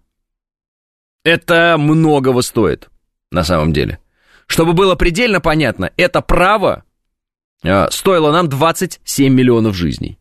Это многого стоит, на самом деле. Чтобы было предельно понятно, это право э, стоило нам двадцать семь миллионов жизней.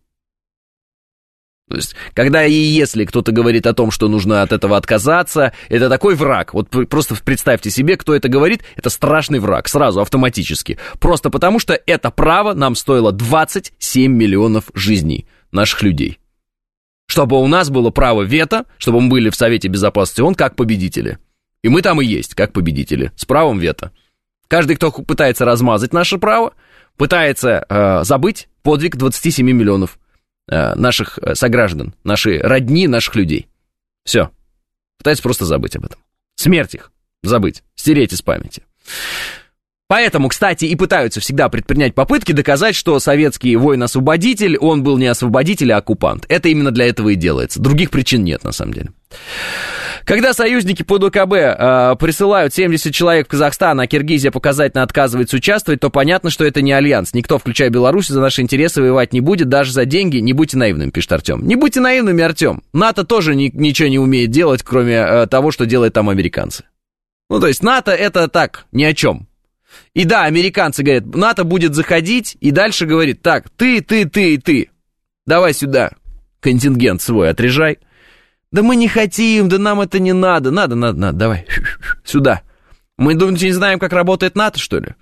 То есть, когда и если кто-то говорит о том, что нужно от этого отказаться, это такой враг. Вот просто представьте себе, кто это говорит, это страшный враг, сразу, автоматически. Просто потому, что это право нам стоило двадцать семь миллионов жизней наших людей. Чтобы у нас было право вето, чтобы мы были в Совете Безопасности ООН как победители. И мы там и есть, как победители, с правом вето. Каждый, кто пытается размазать наше право, пытается э, забыть подвиг двадцати семи миллионов наших сограждан, наши родни, наших людей. Все. Пытаются просто забыть об этом. Смерть их забыть, стереть из памяти. Поэтому, кстати, и пытаются всегда предпринять попытки доказать, что советский воин-освободитель, он был не освободитель, а оккупант. Это именно для этого и делается. Других причин нет, на самом деле. Когда союзники по ДКБ э, присылают семьдесят человек в Казахстан, а Киргизия показательно отказывается участвовать, то понятно, что это не альянс. Никто, включая Беларусь, за наши интересы воевать не будет, даже за деньги. Не будьте наивными, пишет Артем. Не будьте наивными, Артем. НАТО тоже ни, ничего не умеет делать, кроме э, того, что делают там американцы. Ну, то есть НАТО это так, ни о чем. И да, американцы говорят, НАТО будет заходить, и дальше говорит, так, ты, ты, ты и ты, давай сюда, контингент свой отрежай. Да мы не хотим, да нам это не надо, надо, надо, надо, давай, сюда. Мы, думаете, не знаем, как работает НАТО, что ли?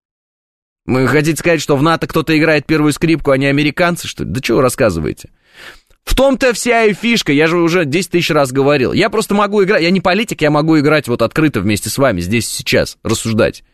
Вы хотите сказать, что в НАТО кто-то играет первую скрипку, а не американцы, что ли? Да что вы рассказываете? В том-то вся и фишка, я же уже десять тысяч раз говорил. Я просто могу играть, я не политик, я могу играть вот открыто вместе с вами, здесь и сейчас, рассуждать.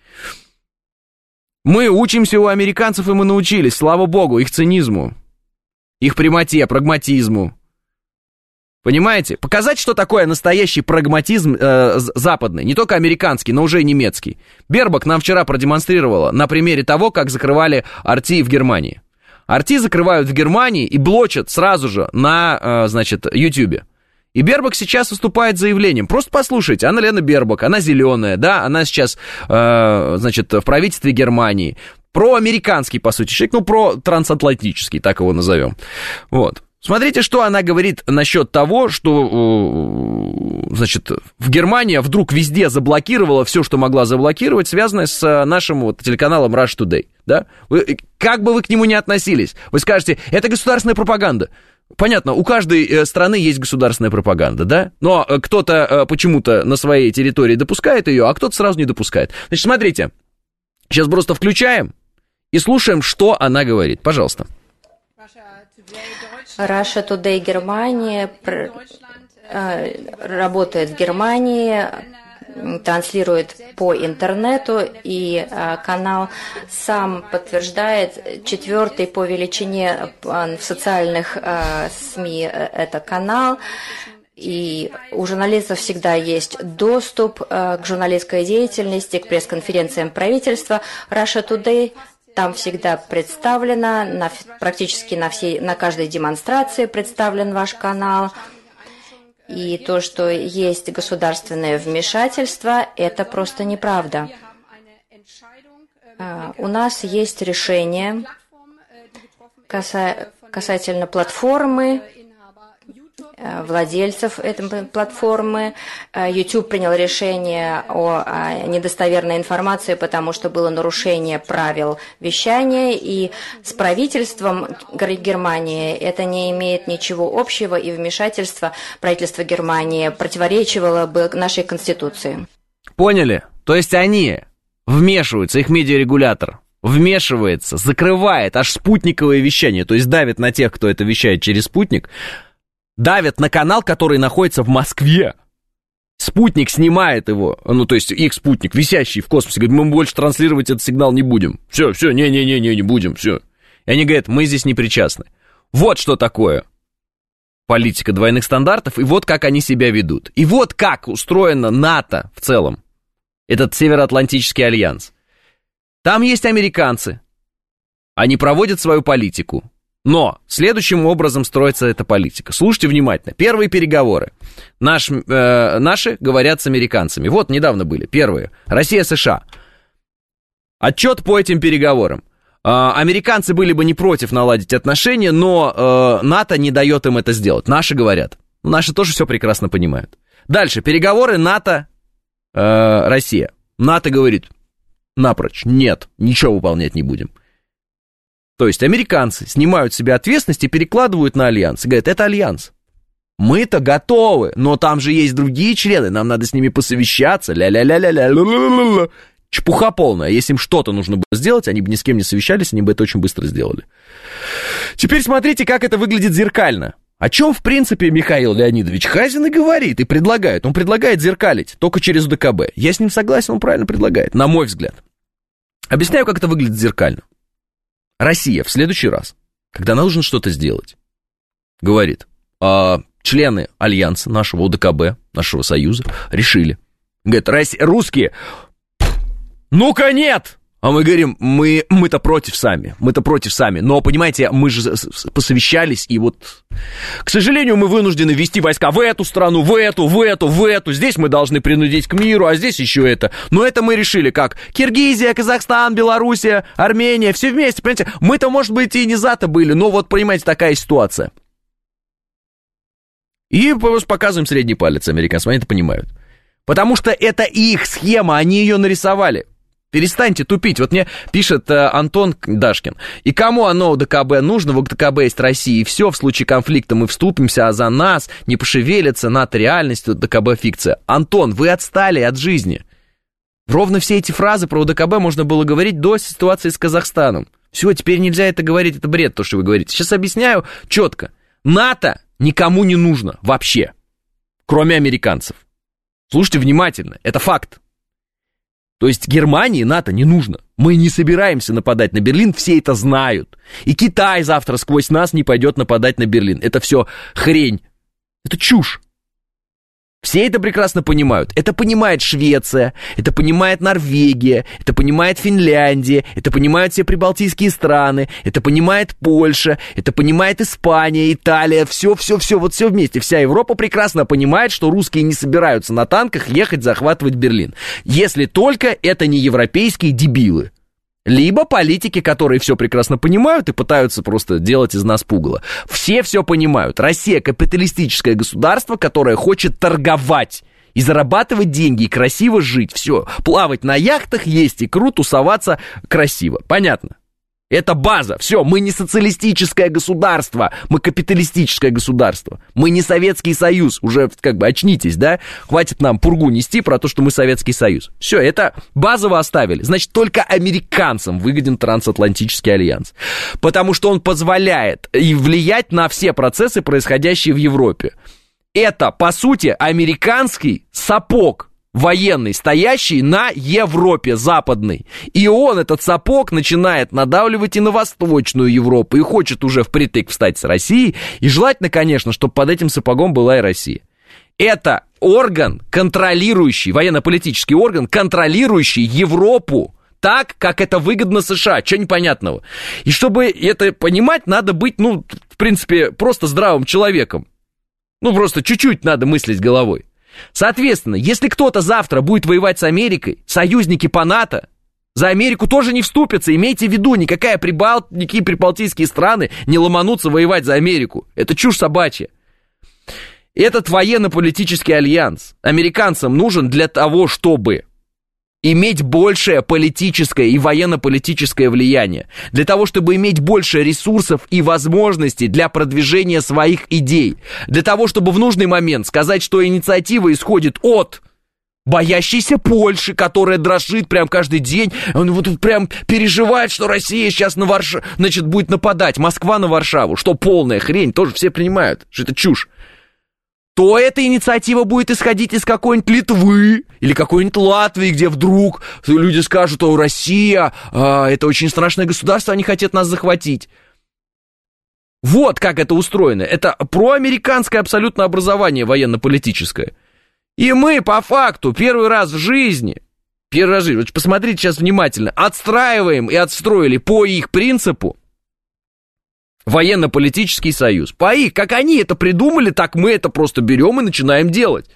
Мы учимся у американцев, и мы научились, слава богу, их цинизму, их прямоте, прагматизму. Понимаете? Показать, что такое настоящий прагматизм э, западный, не только американский, но уже и немецкий. Бербак нам вчера продемонстрировала на примере того, как закрывали Арти в Германии. Арти закрывают в Германии и блочат сразу же на, э, значит, Ютьюбе. И Бербак сейчас выступает с заявлением. Просто послушайте, Анна-Лена Бербак, она зеленая, да, она сейчас, э, значит, в правительстве Германии. Проамериканский, по сути, человек, ну, про трансатлантический, так его назовем. Вот. Смотрите, что она говорит насчет того, что, значит, в Германии вдруг везде заблокировала все, что могла заблокировать, связанное с нашим вот телеканалом Russia Today, да? Вы, как бы вы к нему ни относились, вы скажете, это государственная пропаганда. Понятно, у каждой страны есть государственная пропаганда, да? Но кто-то почему-то на своей территории допускает ее, а кто-то сразу не допускает. Значит, смотрите, сейчас просто включаем и слушаем, что она говорит. Пожалуйста. Russia Today Германия работает в Германии, транслирует по интернету, и канал сам подтверждает, четвертый по величине в социальных СМИ это канал. И у журналистов всегда есть доступ к журналистской деятельности, к пресс-конференциям правительства. Russia Today там всегда представлено, на, практически на, всей, на каждой демонстрации представлен ваш канал. И то, что есть государственное вмешательство, это просто неправда. У нас есть решение касательно платформы, владельцев этой платформы. YouTube принял решение о недостоверной информации, потому что было нарушение правил вещания, и с правительством Германии это не имеет ничего общего, и вмешательство правительства Германии противоречило бы нашей Конституции. Поняли? То есть они вмешиваются, их медиарегулятор вмешивается, закрывает аж спутниковое вещание, то есть давит на тех, кто это вещает через спутник, давят на канал, который находится в Москве. Спутник снимает его, ну, то есть их спутник, висящий в космосе, говорит, мы больше транслировать этот сигнал не будем. Все, все, не-не-не, не будем, все. И они говорят, мы здесь не причастны. Вот что такое политика двойных стандартов, и вот как они себя ведут. И вот как устроено НАТО в целом, этот Североатлантический альянс. Там есть американцы, они проводят свою политику. Но следующим образом строится эта политика. Слушайте внимательно. Первые переговоры. Наш, э, наши говорят с американцами. Вот, недавно были. Первые. Россия-США. Отчет по этим переговорам. Э, американцы были бы не против наладить отношения, но э, НАТО не дает им это сделать. Наши говорят. Наши тоже все прекрасно понимают. Дальше. Переговоры НАТО-Россия. Э, НАТО говорит, напрочь, нет, ничего выполнять не будем. То есть американцы снимают с себя ответственность и перекладывают на альянс. И говорят, это альянс. Мы-то готовы, но там же есть другие члены, нам надо с ними посовещаться. Ля-ля-ля-ля-ля. Чепуха полная. Если им что-то нужно было сделать, они бы ни с кем не совещались, они бы это очень быстро сделали. Теперь смотрите, как это выглядит зеркально. О чем, в принципе, Михаил Леонидович Хазин и говорит, и предлагает. Он предлагает зеркалить, только через ДКБ. Я с ним согласен, он правильно предлагает, на мой взгляд. Объясняю, как это выглядит зеркально. Россия в следующий раз, когда нужно что-то сделать, говорит, а члены альянса нашего ОДКБ, нашего союза, решили. Говорит, русские, ну-ка нет, А мы говорим, мы, мы-то против сами, мы-то против сами. Но, понимаете, мы же посовещались, и вот, к сожалению, мы вынуждены вести войска в эту страну, в эту, в эту, в эту. Здесь мы должны принудить к миру, а здесь еще это. Но это мы решили как? Киргизия, Казахстан, Белоруссия, Армения, все вместе, понимаете? Мы-то, может быть, и не за-то были, но вот, понимаете, такая ситуация. И просто показываем средний палец американцам, они это понимают. Потому что это их схема, они ее нарисовали. Перестаньте тупить. Вот мне пишет э, Антон Дашкин. И кому оно ОДКБ нужно? В ОДКБ есть Россия, и все, в случае конфликта мы вступимся, а за нас не пошевелится, НАТО реальность, ОДКБ фикция. Антон, вы отстали от жизни. Ровно все эти фразы про ОДКБ можно было говорить до ситуации с Казахстаном. Все, теперь нельзя это говорить, это бред, то, что вы говорите. Сейчас объясняю четко. НАТО никому не нужно вообще, кроме американцев. Слушайте внимательно, это факт. То есть Германии НАТО не нужно. Мы не собираемся нападать на Берлин, все это знают. И Китай завтра сквозь нас не пойдет нападать на Берлин. Это все хрень. Это чушь. Все это прекрасно понимают. Это понимает Швеция, это понимает Норвегия, это понимает Финляндия, это понимают все прибалтийские страны, это понимает Польша, это понимает Испания, Италия, все-все-все, вот все вместе. Вся Европа прекрасно понимает, что русские не собираются на танках ехать захватывать Берлин. Если только это не европейские дебилы. Либо политики, которые все прекрасно понимают и пытаются просто делать из нас пугало. Все все понимают. Россия капиталистическое государство, которое хочет торговать и зарабатывать деньги, и красиво жить. Все, плавать на яхтах, есть икру, тусоваться красиво. Понятно? Это база. Все, мы не социалистическое государство, мы капиталистическое государство. Мы не Советский Союз. Уже как бы очнитесь, да? Хватит нам пургу нести про то, что мы Советский Союз. Все, это базово оставили. Значит, только американцам выгоден трансатлантический альянс. Потому что он позволяет и влиять на все процессы, происходящие в Европе. Это, по сути, американский сапог военный, стоящий на Европе западной. И он, этот сапог, начинает надавливать и на Восточную Европу, и хочет уже впритык встать с Россией, и желательно, конечно, чтобы под этим сапогом была и Россия. Это орган, контролирующий, военно-политический орган, контролирующий Европу так, как это выгодно США, чего непонятного. И чтобы это понимать, надо быть, ну, в принципе, просто здравым человеком. Ну, просто чуть-чуть надо мыслить головой. Соответственно, если кто-то завтра будет воевать с Америкой, союзники по НАТО за Америку тоже не вступятся. Имейте в виду, никакая Прибал... никакие прибалтийские страны не ломанутся воевать за Америку. Это чушь собачья. Этот военно-политический альянс американцам нужен для того, чтобы иметь большее политическое и военно-политическое влияние, для того, чтобы иметь больше ресурсов и возможностей для продвижения своих идей, для того, чтобы в нужный момент сказать, что инициатива исходит от боящейся Польши, которая дрожит прям каждый день, он вот прям переживает, что Россия сейчас на Варш... значит, будет нападать, Москва на Варшаву, что полная хрень, тоже все понимают, что это чушь. То эта инициатива будет исходить из какой-нибудь Литвы или какой-нибудь Латвии, где вдруг люди скажут, что Россия, а, это очень страшное государство, они хотят нас захватить. Вот как это устроено. Это проамериканское абсолютно образование военно-политическое. И мы, по факту, первый раз в жизни, первый раз в жизни, вот посмотрите сейчас внимательно, отстраиваем и отстроили по их принципу военно-политический союз. По их, как они это придумали, так мы это просто берем и начинаем делать.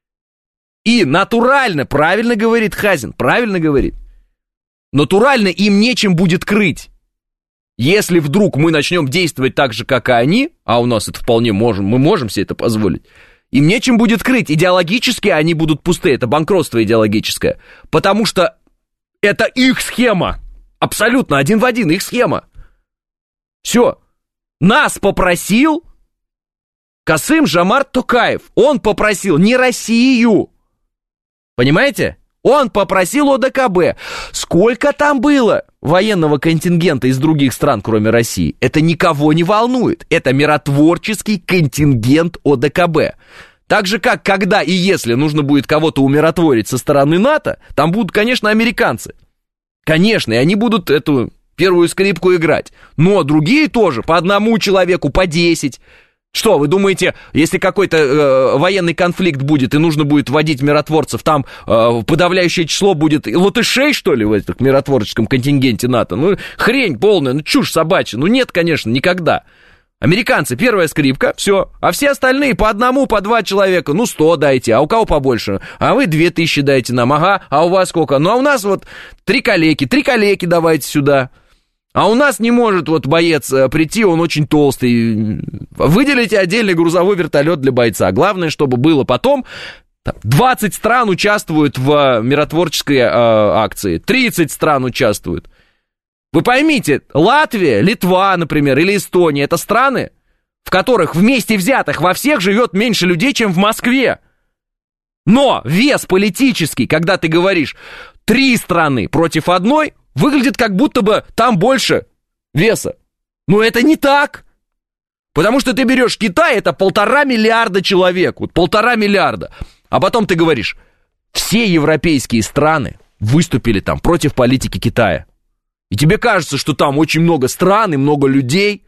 И натурально, правильно говорит Хазин, правильно говорит, натурально им нечем будет крыть. Если вдруг мы начнем действовать так же, как и они, а у нас это вполне можем, мы можем себе это позволить, им нечем будет крыть. Идеологически они будут пусты, это банкротство идеологическое, потому что это их схема, абсолютно один в один их схема. Все. Нас попросил Касым-Жомарт Токаев. Он попросил не Россию. Понимаете? Он попросил ОДКБ. Сколько там было военного контингента из других стран, кроме России? Это никого не волнует. Это миротворческий контингент ОДКБ. Так же, как когда и если нужно будет кого-то умиротворить со стороны НАТО, там будут, конечно, американцы. Конечно, и они будут эту... первую скрипку играть. Но другие тоже, по одному человеку, по десять. Что, вы думаете, если какой-то э, военный конфликт будет, и нужно будет вводить миротворцев, там э, подавляющее число будет латышей, что ли, в этом миротворческом контингенте НАТО? Ну, хрень полная, ну, чушь собачья. Ну, нет, конечно, никогда. Американцы, первая скрипка, все. А все остальные по одному, по два человека, ну, сто дайте, а у кого побольше? А вы две тысячи дайте нам, ага, а у вас сколько? Ну, а у нас вот три калеки, три калеки давайте сюда. А у нас не может вот боец прийти, он очень толстый. Выделите отдельный грузовой вертолет для бойца. Главное, чтобы было потом... двадцать стран участвуют в миротворческой э, акции, тридцать стран участвуют. Вы поймите, Латвия, Литва, например, или Эстония, это страны, в которых вместе взятых во всех живет меньше людей, чем в Москве. Но вес политический, когда ты говоришь три страны против одной, выглядит как будто бы там больше веса. Но это не так. Потому что ты берешь Китай, это полтора миллиарда человек. Вот полтора миллиарда. А потом ты говоришь, все европейские страны выступили там против политики Китая. И тебе кажется, что там очень много стран и много людей.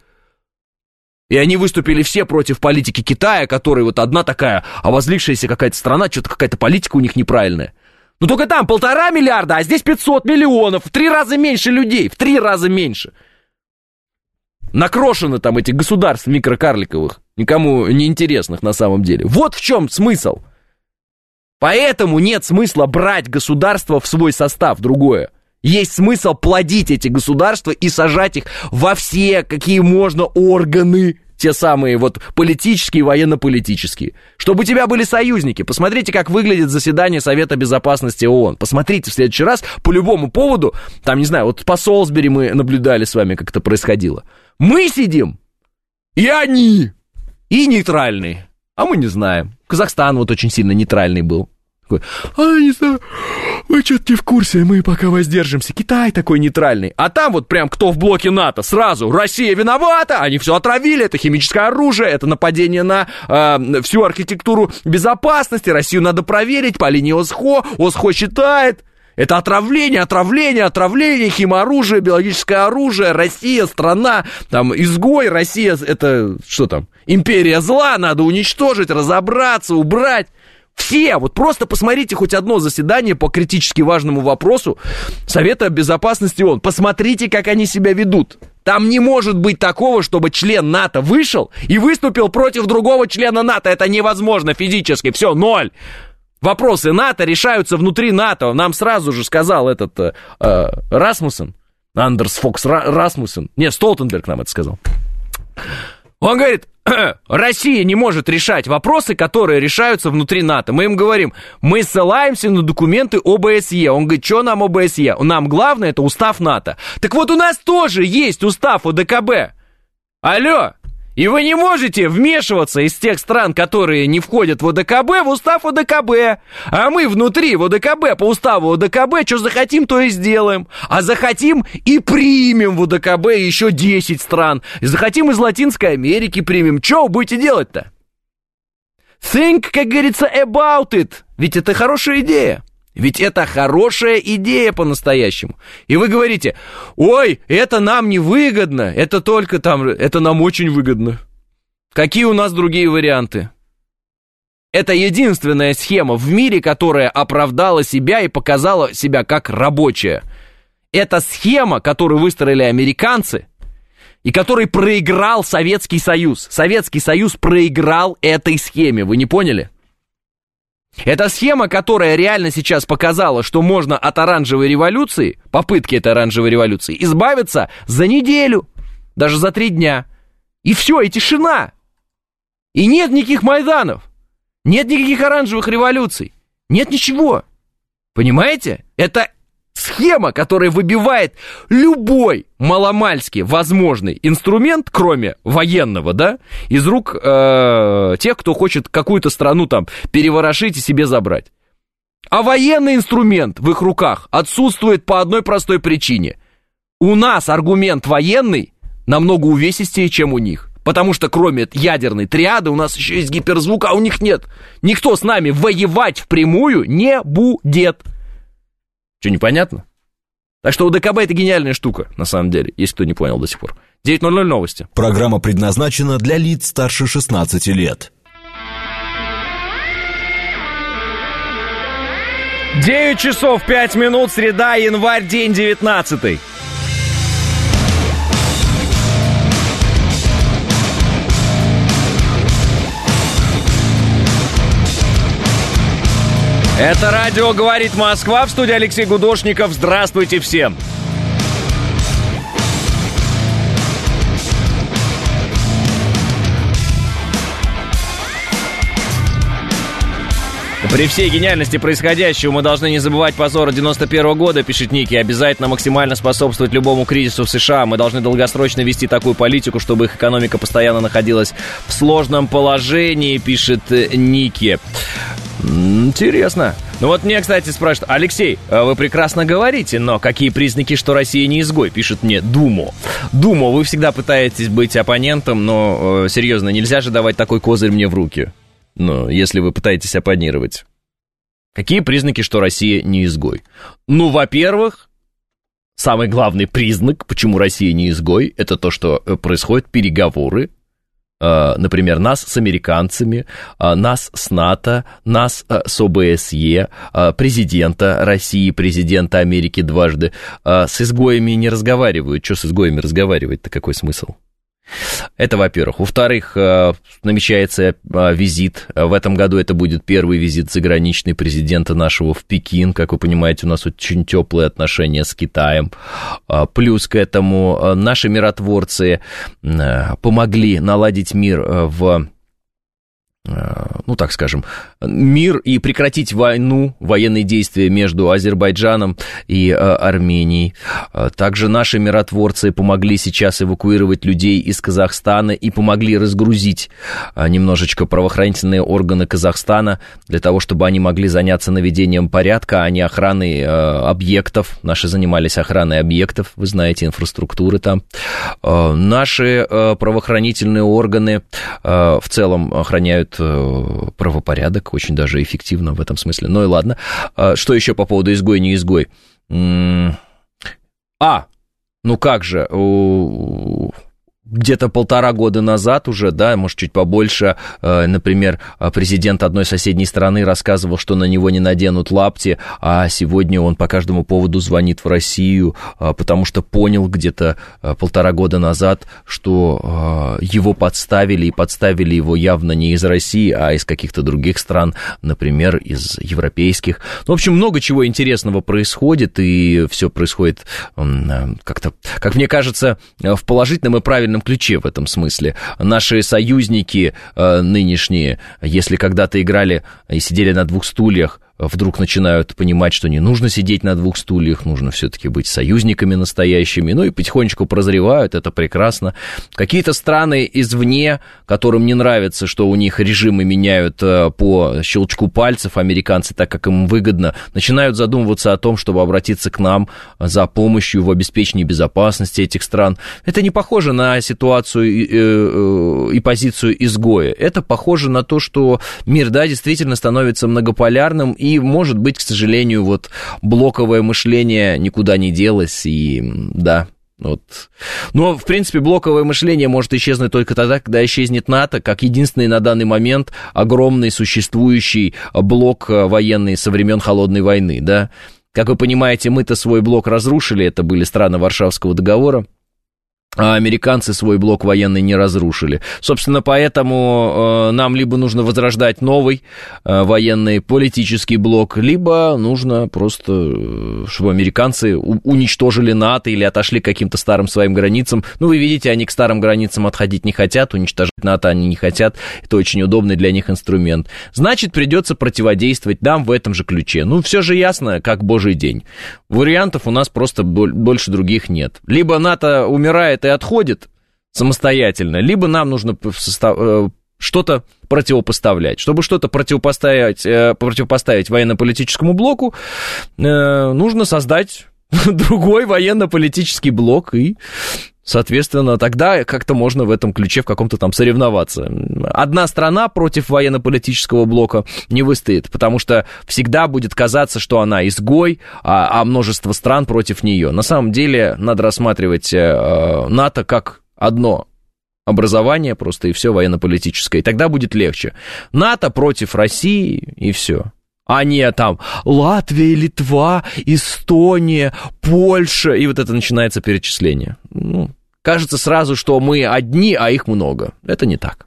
И они выступили все против политики Китая, которая вот одна такая, а возлившаяся какая-то страна, что-то какая-то политика у них неправильная. Ну только там полтора миллиарда, а здесь пятьсот миллионов, в три раза меньше людей, в три раза меньше. Накрошено там этих государств микрокарликовых, никому не интересных на самом деле. Вот в чем смысл. Поэтому нет смысла брать государство в свой состав, другое. Есть смысл плодить эти государства и сажать их во все, какие можно, органы. Те самые вот политические, военно-политические. Чтобы у тебя были союзники. Посмотрите, как выглядит заседание Совета Безопасности ООН. Посмотрите в следующий раз по любому поводу. Там, не знаю, вот по Солсбери мы наблюдали с вами, как это происходило. Мы сидим, и они, и нейтральные. А мы не знаем. Казахстан вот очень сильно нейтральный был. Такой, а, не знаю, вы что-то не в курсе, мы пока воздержимся. Китай такой нейтральный. А там вот прям кто в блоке НАТО, сразу Россия виновата, они все отравили, это химическое оружие, это нападение на э, всю архитектуру безопасности, Россию надо проверить по линии ОСХО, ОСХО считает. Это отравление, отравление, отравление, химоружие, биологическое оружие, Россия, страна, там, изгой, Россия, это, что там, империя зла, надо уничтожить, разобраться, убрать. Все, вот просто посмотрите хоть одно заседание по критически важному вопросу Совета Безопасности ООН. Посмотрите, как они себя ведут. Там не может быть такого, чтобы член НАТО вышел и выступил против другого члена НАТО. Это невозможно физически. Все, ноль. Вопросы НАТО решаются внутри НАТО. Нам сразу же сказал этот э, э, Расмуссен, Андерс Фокс Расмуссен. Не, Столтенберг нам это сказал. Он говорит, Россия не может решать вопросы, которые решаются внутри НАТО. Мы им говорим, мы ссылаемся на документы ОБСЕ. Он говорит, что нам ОБСЕ? Нам главное, это устав НАТО. Так вот у нас тоже есть устав ОДКБ. Алло. И вы не можете вмешиваться из тех стран, которые не входят в ОДКБ, в устав ОДКБ. А мы внутри в ОДКБ, по уставу ОДКБ, что захотим, то и сделаем. А захотим и примем в ОДКБ еще десять стран. И захотим из Латинской Америки примем. Что вы будете делать-то? Think, как говорится, about it. Ведь это хорошая идея. Ведь это хорошая идея по-настоящему. И вы говорите, ой, это нам не выгодно, это только там, это нам очень выгодно. Какие у нас другие варианты? Это единственная схема в мире, которая оправдала себя и показала себя как рабочая. Это схема, которую выстроили американцы, и который проиграл Советский Союз. Советский Союз проиграл этой схеме, вы не поняли? Это схема, которая реально сейчас показала, что можно от оранжевой революции, попытки этой оранжевой революции, избавиться за неделю, даже за три дня. И все, и тишина. И нет никаких Майданов, нет никаких оранжевых революций, нет ничего. Понимаете? Это схема, которая выбивает любой маломальски возможный инструмент, кроме военного, да, из рук э, тех, кто хочет какую-то страну там переворошить и себе забрать. А военный инструмент в их руках отсутствует по одной простой причине. У нас аргумент военный намного увесистее, чем у них. Потому что кроме ядерной триады у нас еще есть гиперзвук, а у них нет. Никто с нами воевать впрямую не будет. Что, непонятно? Так что ОДКБ это гениальная штука, на самом деле, если кто не понял до сих пор. девять ноль ноль новости. Программа предназначена для лиц старше шестнадцати лет. девять часов пять минут, среда, январь, день девятнадцатый. Это радио «Говорит Москва», в студии Алексей Гудошников. Здравствуйте всем. При всей гениальности происходящего мы должны не забывать позора девяносто первого года, пишет Ники, обязательно максимально способствовать любому кризису в США. Мы должны долгосрочно вести такую политику, чтобы их экономика постоянно находилась в сложном положении, пишет Ники. Интересно. Ну вот мне, кстати, спрашивают: Алексей, вы прекрасно говорите, но какие признаки, что Россия не изгой? Пишет мне Думо. Думо, вы всегда пытаетесь быть оппонентом, но серьезно, нельзя же давать такой козырь мне в руки. Ну, если вы пытаетесь оппонировать. Какие признаки, что Россия не изгой? Ну, во-первых, самый главный признак, почему Россия не изгой, это то, что происходят переговоры, э, например, нас с американцами, э, нас с НАТО, нас э, с ОБСЕ, э, президента России, президента Америки дважды. Э, с изгоями не разговаривают. Что с изгоями разговаривать-то, какой смысл? Это, во-первых. Во-вторых, намечается визит. В этом году это будет первый визит заграничный президента нашего в Пекин. Как вы понимаете, у нас очень теплые отношения с Китаем. Плюс к этому наши миротворцы помогли наладить мир в... ну, так скажем, мир и прекратить войну, военные действия между Азербайджаном и а, Арменией. Также наши миротворцы помогли сейчас эвакуировать людей из Казахстана и помогли разгрузить а, немножечко правоохранительные органы Казахстана для того, чтобы они могли заняться наведением порядка, а не охраной а, объектов. Наши занимались охраной объектов, вы знаете, инфраструктуры там. А, наши а, правоохранительные органы а, в целом охраняют правопорядок, очень даже эффективно в этом смысле. Ну и ладно. Что еще по поводу изгой, не изгой? А, ну как же, где-то полтора года назад уже, да, может, чуть побольше, например, президент одной соседней страны рассказывал, что на него не наденут лапти, а сегодня он по каждому поводу звонит в Россию, потому что понял где-то полтора года назад, что его подставили, и подставили его явно не из России, а из каких-то других стран, например, из европейских. В общем, много чего интересного происходит, и все происходит как-то, как мне кажется, в положительном и правильном ключе в этом смысле. Наши союзники э, нынешние, если когда-то играли и сидели на двух стульях, вдруг начинают понимать, что не нужно сидеть на двух стульях, нужно все-таки быть союзниками настоящими, ну и потихонечку прозревают, это прекрасно. Какие-то страны извне, которым не нравится, что у них режимы меняют по щелчку пальцев, американцы, так как им выгодно, начинают задумываться о том, чтобы обратиться к нам за помощью в обеспечении безопасности этих стран. Это не похоже на ситуацию и позицию изгоя. Это похоже на то, что мир, да, действительно становится многополярным, и И, может быть, к сожалению, вот блоковое мышление никуда не делось, и да, вот. Но, в принципе, блоковое мышление может исчезнуть только тогда, когда исчезнет НАТО, как единственный на данный момент огромный существующий блок военный со времен Холодной войны, да. Как вы понимаете, мы-то свой блок разрушили, это были страны Варшавского договора, а американцы свой блок военный не разрушили. Собственно, поэтому э, нам либо нужно возрождать новый э, военный политический блок, либо нужно просто, э, чтобы американцы у- уничтожили НАТО или отошли к каким-то старым своим границам. Ну, вы видите, они к старым границам отходить не хотят, уничтожать НАТО они не хотят. Это очень удобный для них инструмент. Значит, придется противодействовать нам в этом же ключе. Ну, все же ясно, как божий день. Вариантов у нас просто больше других нет. Либо НАТО умирает и отходит самостоятельно, либо нам нужно состав... что-то противопоставлять. Чтобы что-то противопоставить, противопоставить военно-политическому блоку, нужно создать другой военно-политический блок, и, соответственно, тогда как-то можно в этом ключе в каком-то там соревноваться. Одна страна против военно-политического блока не выстоит, потому что всегда будет казаться, что она изгой, а, а множество стран против нее. На самом деле надо рассматривать э, НАТО как одно образование просто, и все военно-политическое. И тогда будет легче. НАТО против России, и все. А не там Латвия, Литва, Эстония, Польша, и вот это начинается перечисление. Ну, кажется сразу, что мы одни, а их много. Это не так.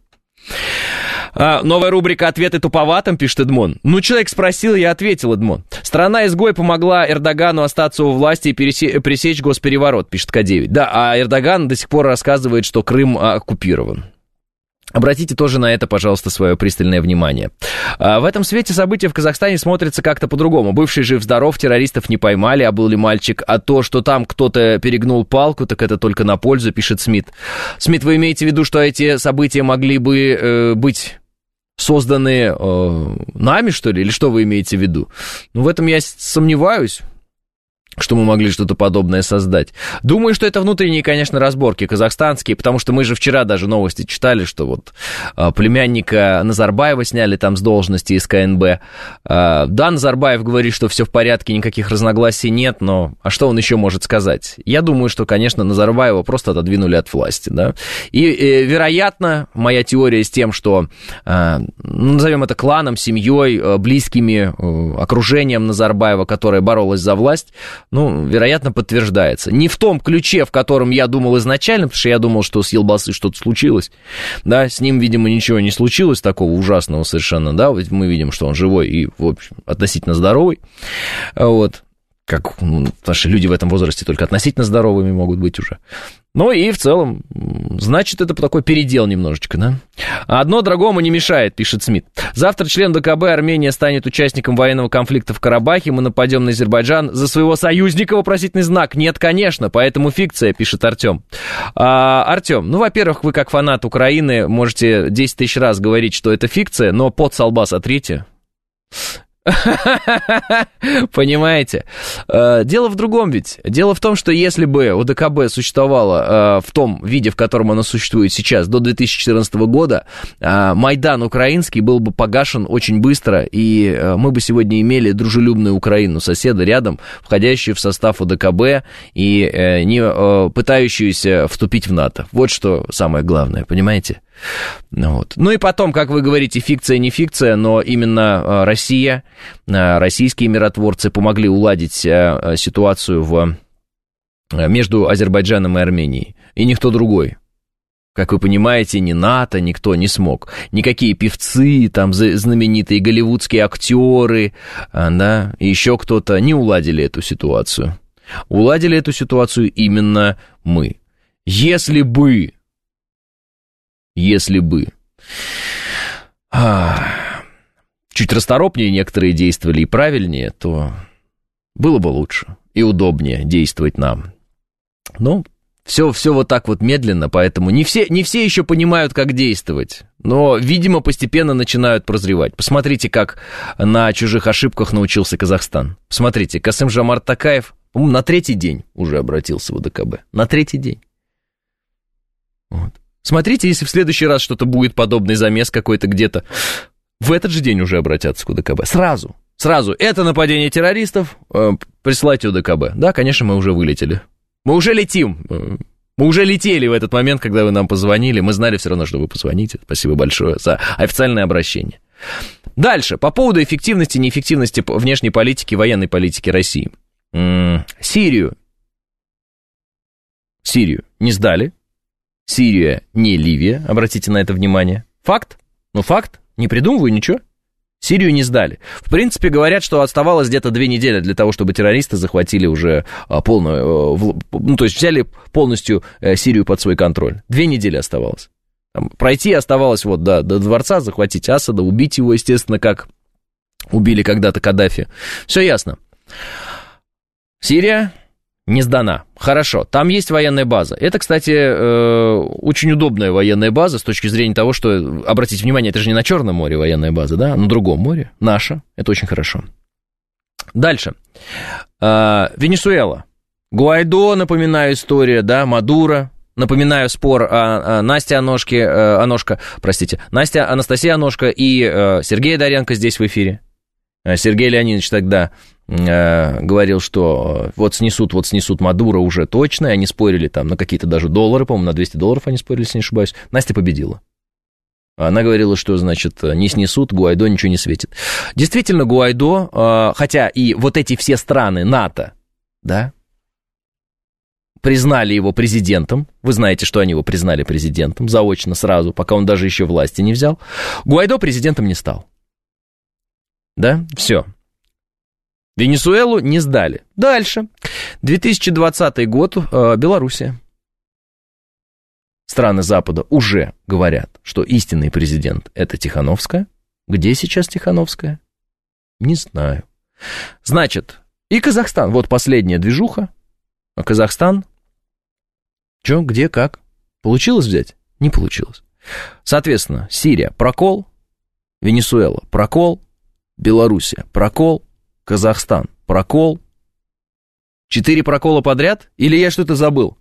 А, новая рубрика «Ответы туповатым», пишет Эдмон. Ну, человек спросил, я ответил, Эдмон. Страна-изгой помогла Эрдогану остаться у власти и пересе- пресечь госпереворот, пишет К девять. Да, а Эрдоган до сих пор рассказывает, что Крым оккупирован. Обратите тоже на это, пожалуйста, свое пристальное внимание. А в этом свете события в Казахстане смотрятся как-то по-другому. Бывший жив-здоров, террористов не поймали, а был ли мальчик. А то, что там кто-то перегнул палку, так это только на пользу, пишет Смит. Смит, вы имеете в виду, что эти события могли бы э, быть созданы э, нами, что ли? Или что вы имеете в виду? Ну, в этом я сомневаюсь, что мы могли что-то подобное создать. Думаю, что это внутренние, конечно, разборки казахстанские, потому что мы же вчера даже новости читали, что вот а, племянника Назарбаева сняли там с должности из ка эн бэ. А, да, Назарбаев говорит, что все в порядке, никаких разногласий нет, но а что он еще может сказать? Я думаю, что, конечно, Назарбаева просто отодвинули от власти, да. И, и вероятно, моя теория с тем, что, а, ну, назовем это кланом, семьей, близкими, окружением Назарбаева, которое боролось за власть, ну, вероятно, подтверждается. Не в том ключе, в котором я думал изначально, потому что я думал, что с Елбасы что-то случилось. Да, с ним, видимо, ничего не случилось такого ужасного совершенно, да, ведь мы видим, что он живой и, в общем, относительно здоровый. Вот. Как, ну, потому что люди в этом возрасте только относительно здоровыми могут быть уже. Ну и в целом, значит, это такой передел немножечко, да? Одно другому не мешает, пишет Смит. Завтра член дэ ка бэ Армения станет участником военного конфликта в Карабахе, мы нападем на Азербайджан за своего союзника, вопросительный знак. Нет, конечно, поэтому фикция, пишет Артем. А, Артем, ну, во-первых, вы как фанат Украины можете десять тысяч раз говорить, что это фикция, но пот со лба сотрите. Понимаете? Дело в другом ведь. Дело в том, что если бы о дэ ка бэ существовало в том виде, в котором оно существует сейчас, до две тысячи четырнадцатого года, Майдан украинский был бы погашен очень быстро, и мы бы сегодня имели дружелюбную Украину, соседа рядом, входящую в состав о дэ ка бэ и не пытающуюся вступить в НАТО. Вот что самое главное, понимаете? Вот. Ну и потом, как вы говорите, фикция не фикция, но именно Россия, российские миротворцы помогли уладить ситуацию в, между Азербайджаном и Арменией, и никто другой. Как вы понимаете, ни НАТО, никто не смог. Никакие певцы, там знаменитые голливудские актеры, да, и еще кто-то не уладили эту ситуацию. Уладили эту ситуацию именно мы. Если бы Если бы а, чуть расторопнее некоторые действовали и правильнее, то было бы лучше и удобнее действовать нам. Но все, все вот так вот медленно, поэтому не все, не все еще понимают, как действовать. Но, видимо, постепенно начинают прозревать. Посмотрите, как на чужих ошибках научился Казахстан. Посмотрите, Касым-Жомарт Токаев, по-моему, на третий день уже обратился в о дэ ка бэ. На третий день. Вот. Смотрите, если в следующий раз что-то будет, подобный замес какой-то где-то, в этот же день уже обратятся к о дэ ка бэ. Сразу, сразу. Это нападение террористов, э, присылайте о дэ ка бэ. Да, конечно, мы уже вылетели. Мы уже летим. Мы уже летели в этот момент, когда вы нам позвонили. Мы знали все равно, что вы позвоните. Спасибо большое за официальное обращение. Дальше. По поводу эффективности, неэффективности внешней политики, военной политики России. М-м, Сирию. Сирию не сдали. Сирия не Ливия, обратите на это внимание. Факт? Ну, факт. Не придумываю ничего. Сирию не сдали. В принципе, говорят, что оставалось где-то две недели для того, чтобы террористы захватили уже полную... Ну, то есть взяли полностью Сирию под свой контроль. Две недели оставалось. Там, пройти оставалось вот до, до дворца, захватить Асада, убить его, естественно, как убили когда-то Каддафи. Все ясно. Сирия... не сдана. Хорошо, там есть военная база. Это, кстати, очень удобная военная база с точки зрения того, что, обратите внимание, это же не на Черном море военная база, да, а на другом море, наша. Это очень хорошо. Дальше. Венесуэла. Гуайдо, напоминаю, история, да, Мадуро. Напоминаю, спор о, о Насте Аношке, Аношка, простите, Настя, Анастасия Аношка и Сергей Доренко здесь в эфире. Сергей Леонидович тогда э, говорил, что вот снесут, вот снесут Мадуро уже точно, и они спорили там на какие-то даже доллары, по-моему, на двести долларов они спорили, если не ошибаюсь. Настя победила. Она говорила, что, значит, не снесут, Гуайдо ничего не светит. Действительно, Гуайдо, э, хотя и вот эти все страны НАТО, да, признали его президентом. Вы знаете, что они его признали президентом заочно сразу, пока он даже еще власти не взял. Гуайдо президентом не стал. Да, все. Венесуэлу не сдали. Дальше. две тысячи двадцатый год, э, Белоруссия. Страны Запада уже говорят, что истинный президент – это Тихановская. Где сейчас Тихановская? Не знаю. Значит, и Казахстан. Вот последняя движуха. А Казахстан? Че, где, как? Получилось взять? Не получилось. Соответственно, Сирия – прокол, Венесуэла – прокол, Белоруссия – прокол, Казахстан – прокол. Четыре прокола подряд? Или я что-то забыл?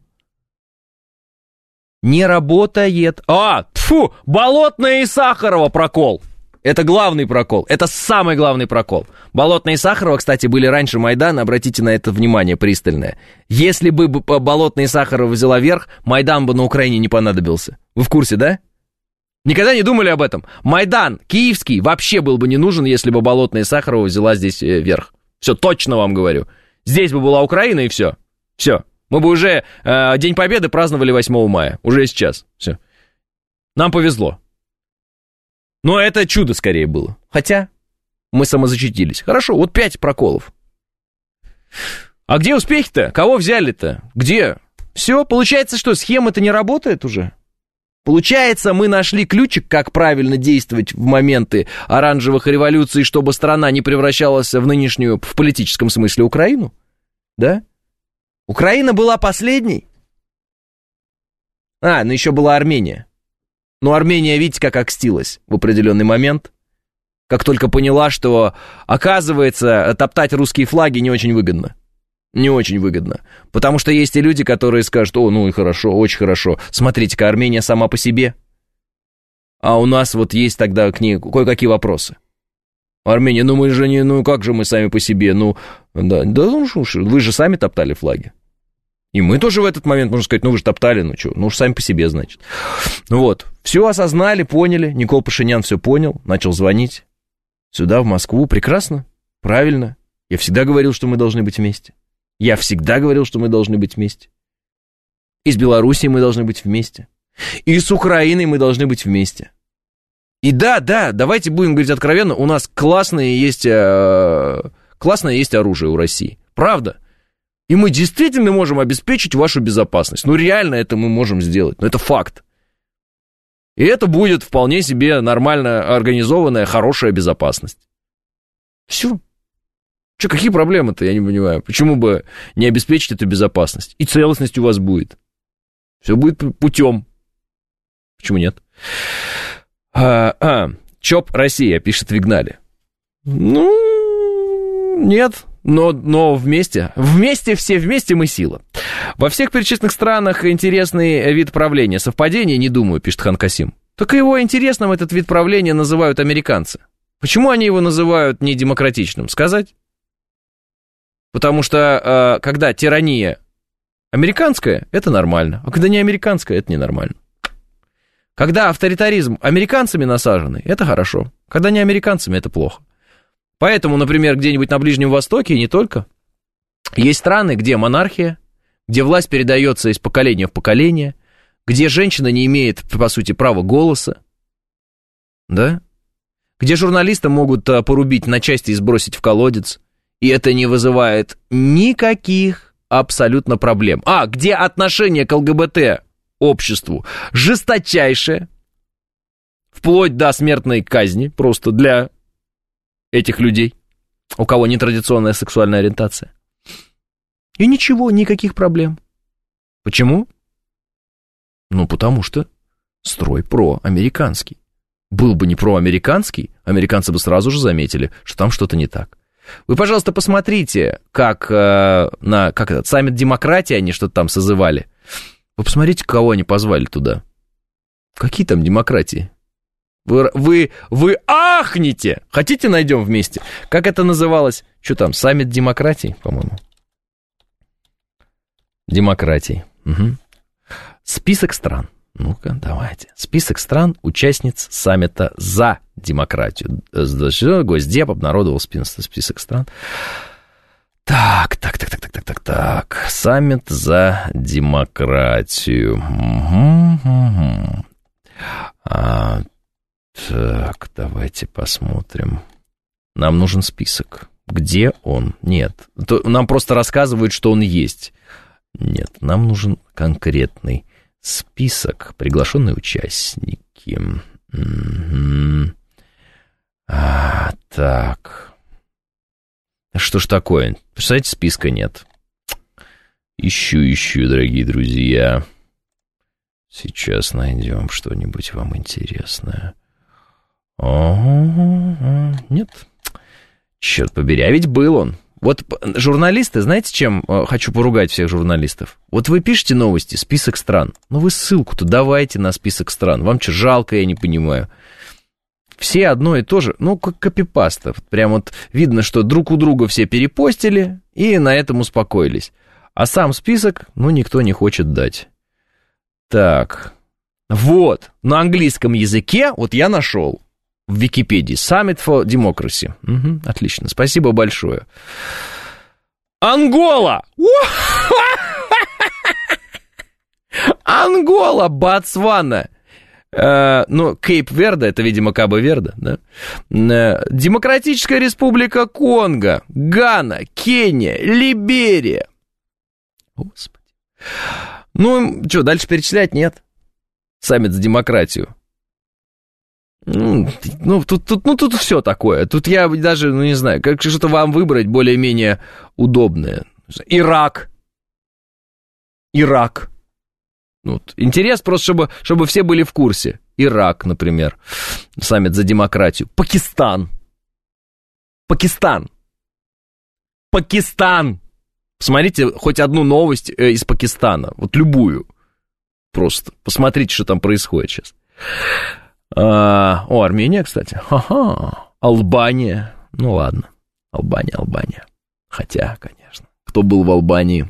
Не работает. А, тьфу, Болотная и Сахарова прокол. Это главный прокол. Это самый главный прокол. Болотная и Сахарова, кстати, были раньше Майдана. Обратите на это внимание пристальное. Если бы Болотная и Сахарова взяла верх, Майдан бы на Украине не понадобился. Вы в курсе, да? Никогда не думали об этом? Майдан киевский вообще был бы не нужен, если бы Болотная и Сахарова взяла здесь верх. Все, точно вам говорю. Здесь бы была Украина и все. Все. Мы бы уже э, День Победы праздновали восьмого мая. Уже сейчас. Все. Нам повезло. Но это чудо скорее было. Хотя мы самозащитились. Хорошо, вот пять проколов. А где успехи-то? Кого взяли-то? Где? Все, получается, что схема-то не работает уже? Получается, мы нашли ключик, как правильно действовать в моменты оранжевых революций, чтобы страна не превращалась в нынешнюю, в политическом смысле, Украину? Да? Украина была последней? А, ну еще была Армения. Но Армения, видите, как окстилась в определенный момент, как только поняла, что, оказывается, топтать русские флаги не очень выгодно. Не очень выгодно. Потому что есть и люди, которые скажут: о, ну и хорошо, очень хорошо. Смотрите-ка, Армения сама по себе. А у нас вот есть тогда к ней кое-какие вопросы. Армения, ну мы же не, ну как же мы сами по себе, ну, да, да ну вы же сами топтали флаги. И мы тоже в этот момент, можно сказать, ну вы же топтали, ну что, ну уж сами по себе, значит. Вот, все осознали, поняли, Никол Пашинян все понял, начал звонить сюда, в Москву, прекрасно, правильно. Я всегда говорил, что мы должны быть вместе. Я всегда говорил, что мы должны быть вместе. И с Белоруссией мы должны быть вместе. И с Украиной мы должны быть вместе. И да, да, давайте будем говорить откровенно, у нас классное есть, э, классное есть оружие у России. Правда. И мы действительно можем обеспечить вашу безопасность. Ну, реально это мы можем сделать. Но это факт. И это будет вполне себе нормально организованная, хорошая безопасность. Все. Че, какие проблемы-то, я не понимаю. Почему бы не обеспечить эту безопасность? И целостность у вас будет. Все будет путем. Почему нет? А, а, ЧОП Россия, пишет Вигнали. Ну, нет, но, но вместе, вместе, все вместе мы сила. Во всех перечисленных странах интересный вид правления. Совпадение, не думаю, пишет Хан Касим. Только его интересным этот вид правления называют американцы. Почему они его называют недемократичным? Сказать? Потому что, когда тирания американская, это нормально, а когда не американская, это ненормально. Когда авторитаризм американцами насаженный, это хорошо. Когда не американцами, это плохо. Поэтому, например, где-нибудь на Ближнем Востоке, и не только, есть страны, где монархия, где власть передается из поколения в поколение, где женщина не имеет, по сути, права голоса, да? Где журналиста могут порубить на части и сбросить в колодец, и это не вызывает никаких абсолютно проблем. А, где отношение к ЛГБТ обществу жесточайшее, вплоть до смертной казни просто для этих людей, у кого нетрадиционная сексуальная ориентация. И ничего, никаких проблем. Почему? Ну, потому что строй проамериканский. Был бы не проамериканский, американцы бы сразу же заметили, что там что-то не так. Вы, пожалуйста, посмотрите, как э, на как этот саммит демократии они что-то там созывали. Вы посмотрите, кого они позвали туда. Какие там демократии? Вы, вы, вы ахнете! Хотите, найдем вместе? Как это называлось? Что там, саммит демократии, по-моему? Демократии. Угу. Список стран. Ну-ка, давайте. Список стран, участниц саммита за демократию. Госдеп обнародовал список стран. Так, так, так, так, так, так, так, так. Саммит за демократию. Угу, угу. А, так, давайте посмотрим. Нам нужен список. Где он? Нет. Нам просто рассказывают, что он есть. Нет, нам нужен конкретный список. Приглашенные участники. Угу. А, так. Что ж такое? Представляете, списка нет. Ищу, ищу, дорогие друзья. Сейчас найдем что-нибудь вам интересное. О-о-о-о. Нет. Черт побери, а ведь был он. Вот журналисты, знаете, чем хочу поругать всех журналистов? Вот вы пишете новости, список стран. Ну вы ссылку-то давайте на список стран. Вам что, жалко, я не понимаю. Все одно и то же, ну, как копипаста. Прям вот видно, что друг у друга все перепостили и на этом успокоились. А сам список, ну, никто не хочет дать. Так, вот, на английском языке, вот я нашел в Википедии Summit for Democracy. Угу, отлично, спасибо большое. Ангола! Ангола, Ботсвана. Uh, ну, Кейп-Верде, это, видимо, Кабо-Верде, да? Uh, Демократическая Республика Конго, Гана, Кения, Либерия. Господи. Ну, что, дальше перечислять? Нет. Саммит за демократию. Ну, ну, тут, тут, ну, тут все такое. Тут я даже, ну, не знаю, как что-то вам выбрать более-менее удобное. Ирак. Ирак. Вот. Интерес просто, чтобы, чтобы все были в курсе. Ирак, например. Саммит за демократию. Пакистан. Пакистан. Пакистан. Посмотрите хоть одну новость из Пакистана. Вот любую. Просто посмотрите, что там происходит сейчас. А, о, Армения, кстати. Ха-ха. Албания. Ну ладно. Албания, Албания. Хотя, конечно. Кто был в Албании?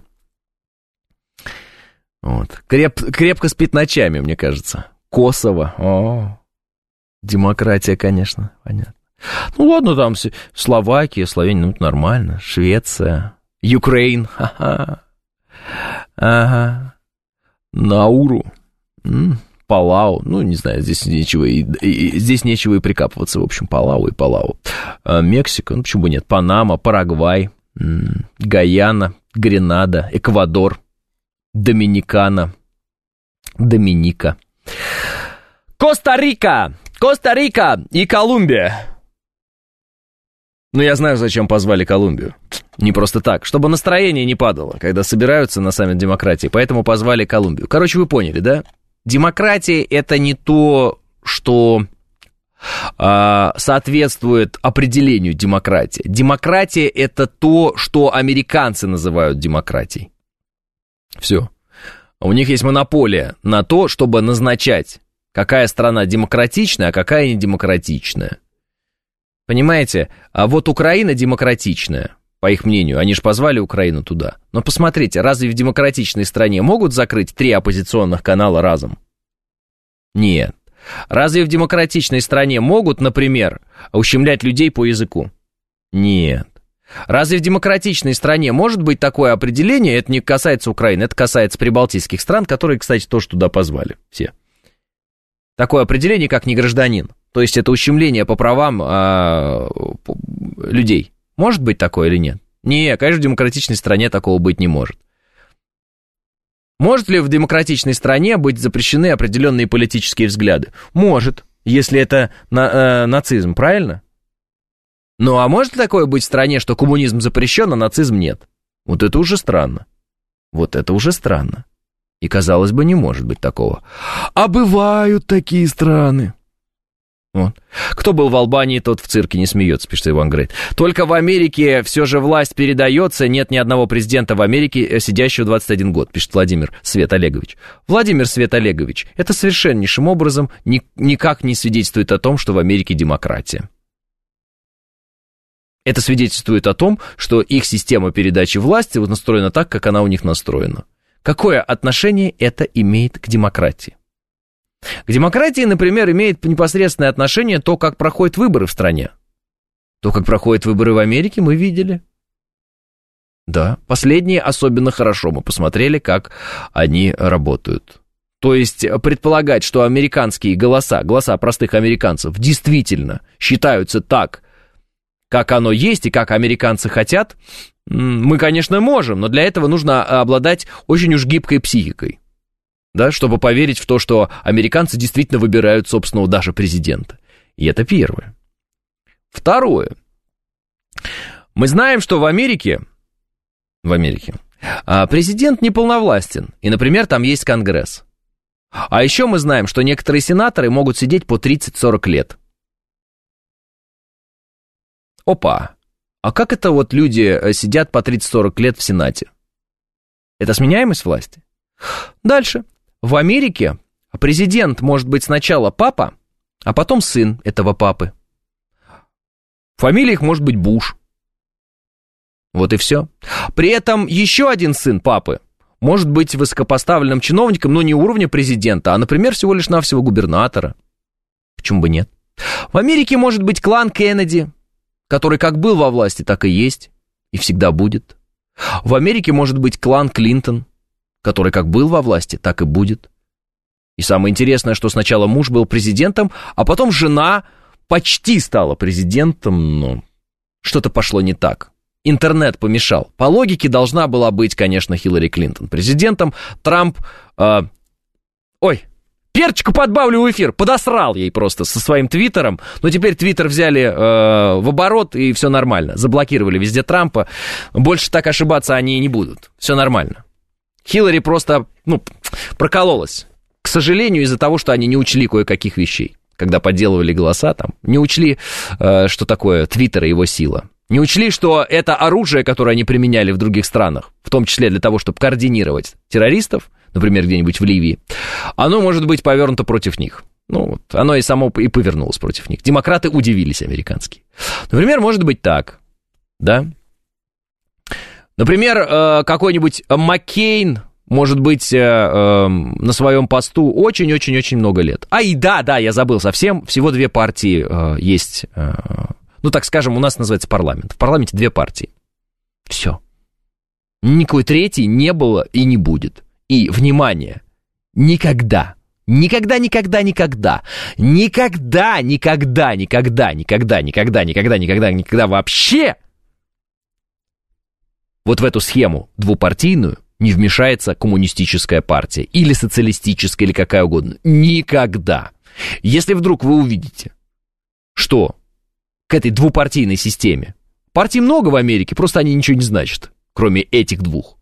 Вот. Креп, крепко спит ночами, мне кажется. Косово. О, демократия, конечно, понятно. Ну ладно, там Словакия, Словения, ну это нормально. Швеция, Украина. Ха-ха. Ага. Науру. М-м. Палау. Ну, не знаю, здесь нечего и, и, здесь нечего и прикапываться. В общем, Палау и Палау. А, Мексика, ну почему бы нет? Панама, Парагвай, м-м. Гаяна, Гренада, Эквадор. Доминикана, Доминика, Коста-Рика, Коста-Рика и Колумбия. Ну, я знаю, зачем позвали Колумбию. Не просто так, чтобы настроение не падало, когда собираются на саммит демократии, поэтому позвали Колумбию. Короче, вы поняли, да? Демократия – это не то, что а, соответствует определению демократии. Демократия – это то, что американцы называют демократией. Все. У них есть монополия на то, чтобы назначать, какая страна демократичная, а какая недемократичная. Понимаете? А вот Украина демократичная, по их мнению. Они же позвали Украину туда. Но посмотрите, разве в демократичной стране могут закрыть три оппозиционных канала разом? Нет. Разве в демократичной стране могут, например, ущемлять людей по языку? Нет. Разве в демократичной стране может быть такое определение? Это не касается Украины, это касается прибалтийских стран, которые, кстати, тоже туда позвали все. Такое определение, как негражданин. То есть это ущемление по правам а, по, людей. Может быть такое или нет? Не, конечно, в демократичной стране такого быть не может. Может ли в демократичной стране быть запрещены определенные политические взгляды? Может, если это на, э, нацизм, правильно? Ну, а может ли такое быть в стране, что коммунизм запрещен, а нацизм нет? Вот это уже странно. Вот это уже странно. И, казалось бы, не может быть такого. А бывают такие страны. Вот. Кто был в Албании, тот в цирке не смеется, пишет Иван Грейт. Только в Америке все же власть передается, нет ни одного президента в Америке, сидящего двадцать один год, пишет Владимир Свет Олегович. Владимир Свет Олегович, это совершеннейшим образом ни, никак не свидетельствует о том, что в Америке демократия. Это свидетельствует о том, что их система передачи власти вот настроена так, как она у них настроена. Какое отношение это имеет к демократии? К демократии, например, имеет непосредственное отношение то, как проходят выборы в стране. То, как проходят выборы в Америке, мы видели. Да, последние особенно хорошо. Мы посмотрели, как они работают. То есть предполагать, что американские голоса, голоса простых американцев действительно считаются так, как оно есть и как американцы хотят, мы, конечно, можем, но для этого нужно обладать очень уж гибкой психикой. Да, чтобы поверить в то, что американцы действительно выбирают собственного даже президента. И это первое. Второе. Мы знаем, что в Америке, в Америке президент не полновластен. И, например, там есть Конгресс. А еще мы знаем, что некоторые сенаторы могут сидеть по тридцать-сорок лет. Опа. А как это вот люди сидят по тридцать-сорок лет в Сенате? Это сменяемость власти? Дальше. В Америке президент может быть сначала папа, а потом сын этого папы. Фамилия их может быть Буш. Вот и все. При этом еще один сын папы может быть высокопоставленным чиновником, но не уровня президента, а, например, всего лишь навсего губернатора. Почему бы нет? В Америке может быть клан Кеннеди, который как был во власти, так и есть, и всегда будет. В Америке может быть клан Клинтон, который как был во власти, так и будет. И самое интересное, что сначала муж был президентом, а потом жена почти стала президентом, но что-то пошло не так. Интернет помешал. По логике должна была быть, конечно, Хиллари Клинтон президентом. Трамп... Э, ой, перчику подбавлю в эфир. Подосрал ей просто со своим твиттером. Но теперь твиттер взяли э, в оборот, и все нормально. Заблокировали везде Трампа. Больше так ошибаться они и не будут. Все нормально. Хиллари просто, ну, прокололась. К сожалению, из-за того, что они не учли кое-каких вещей. Когда подделывали голоса, там, не учли, э, что такое твиттер и его сила. Не учли, что это оружие, которое они применяли в других странах, в том числе для того, чтобы координировать террористов, например, где-нибудь в Ливии, оно может быть повернуто против них. Ну, вот, оно и само и повернулось против них. Демократы удивились, американские. Например, может быть так, да? Например, какой-нибудь Маккейн может быть на своем посту очень-очень-очень много лет. А и да, да, я забыл совсем, всего две партии есть, ну, так скажем, у нас называется парламент. В парламенте две партии. Все. Никакой третьей не было и не будет. И, внимание, никогда, никогда, никогда, никогда, никогда, никогда, никогда, никогда, никогда, никогда, никогда, никогда вообще вот в эту схему двупартийную не вмешается коммунистическая партия или социалистическая, или какая угодно. Никогда. Если вдруг вы увидите, что к этой двупартийной системе партий много в Америке, просто они ничего не значат, кроме этих двух.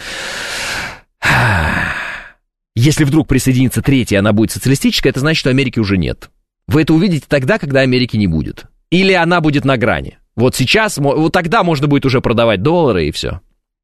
Если вдруг присоединится третья, она будет социалистическая, это значит, что Америки уже нет. Вы это увидите тогда, когда Америки не будет. Или она будет на грани. Вот сейчас, вот тогда можно будет уже продавать доллары и все.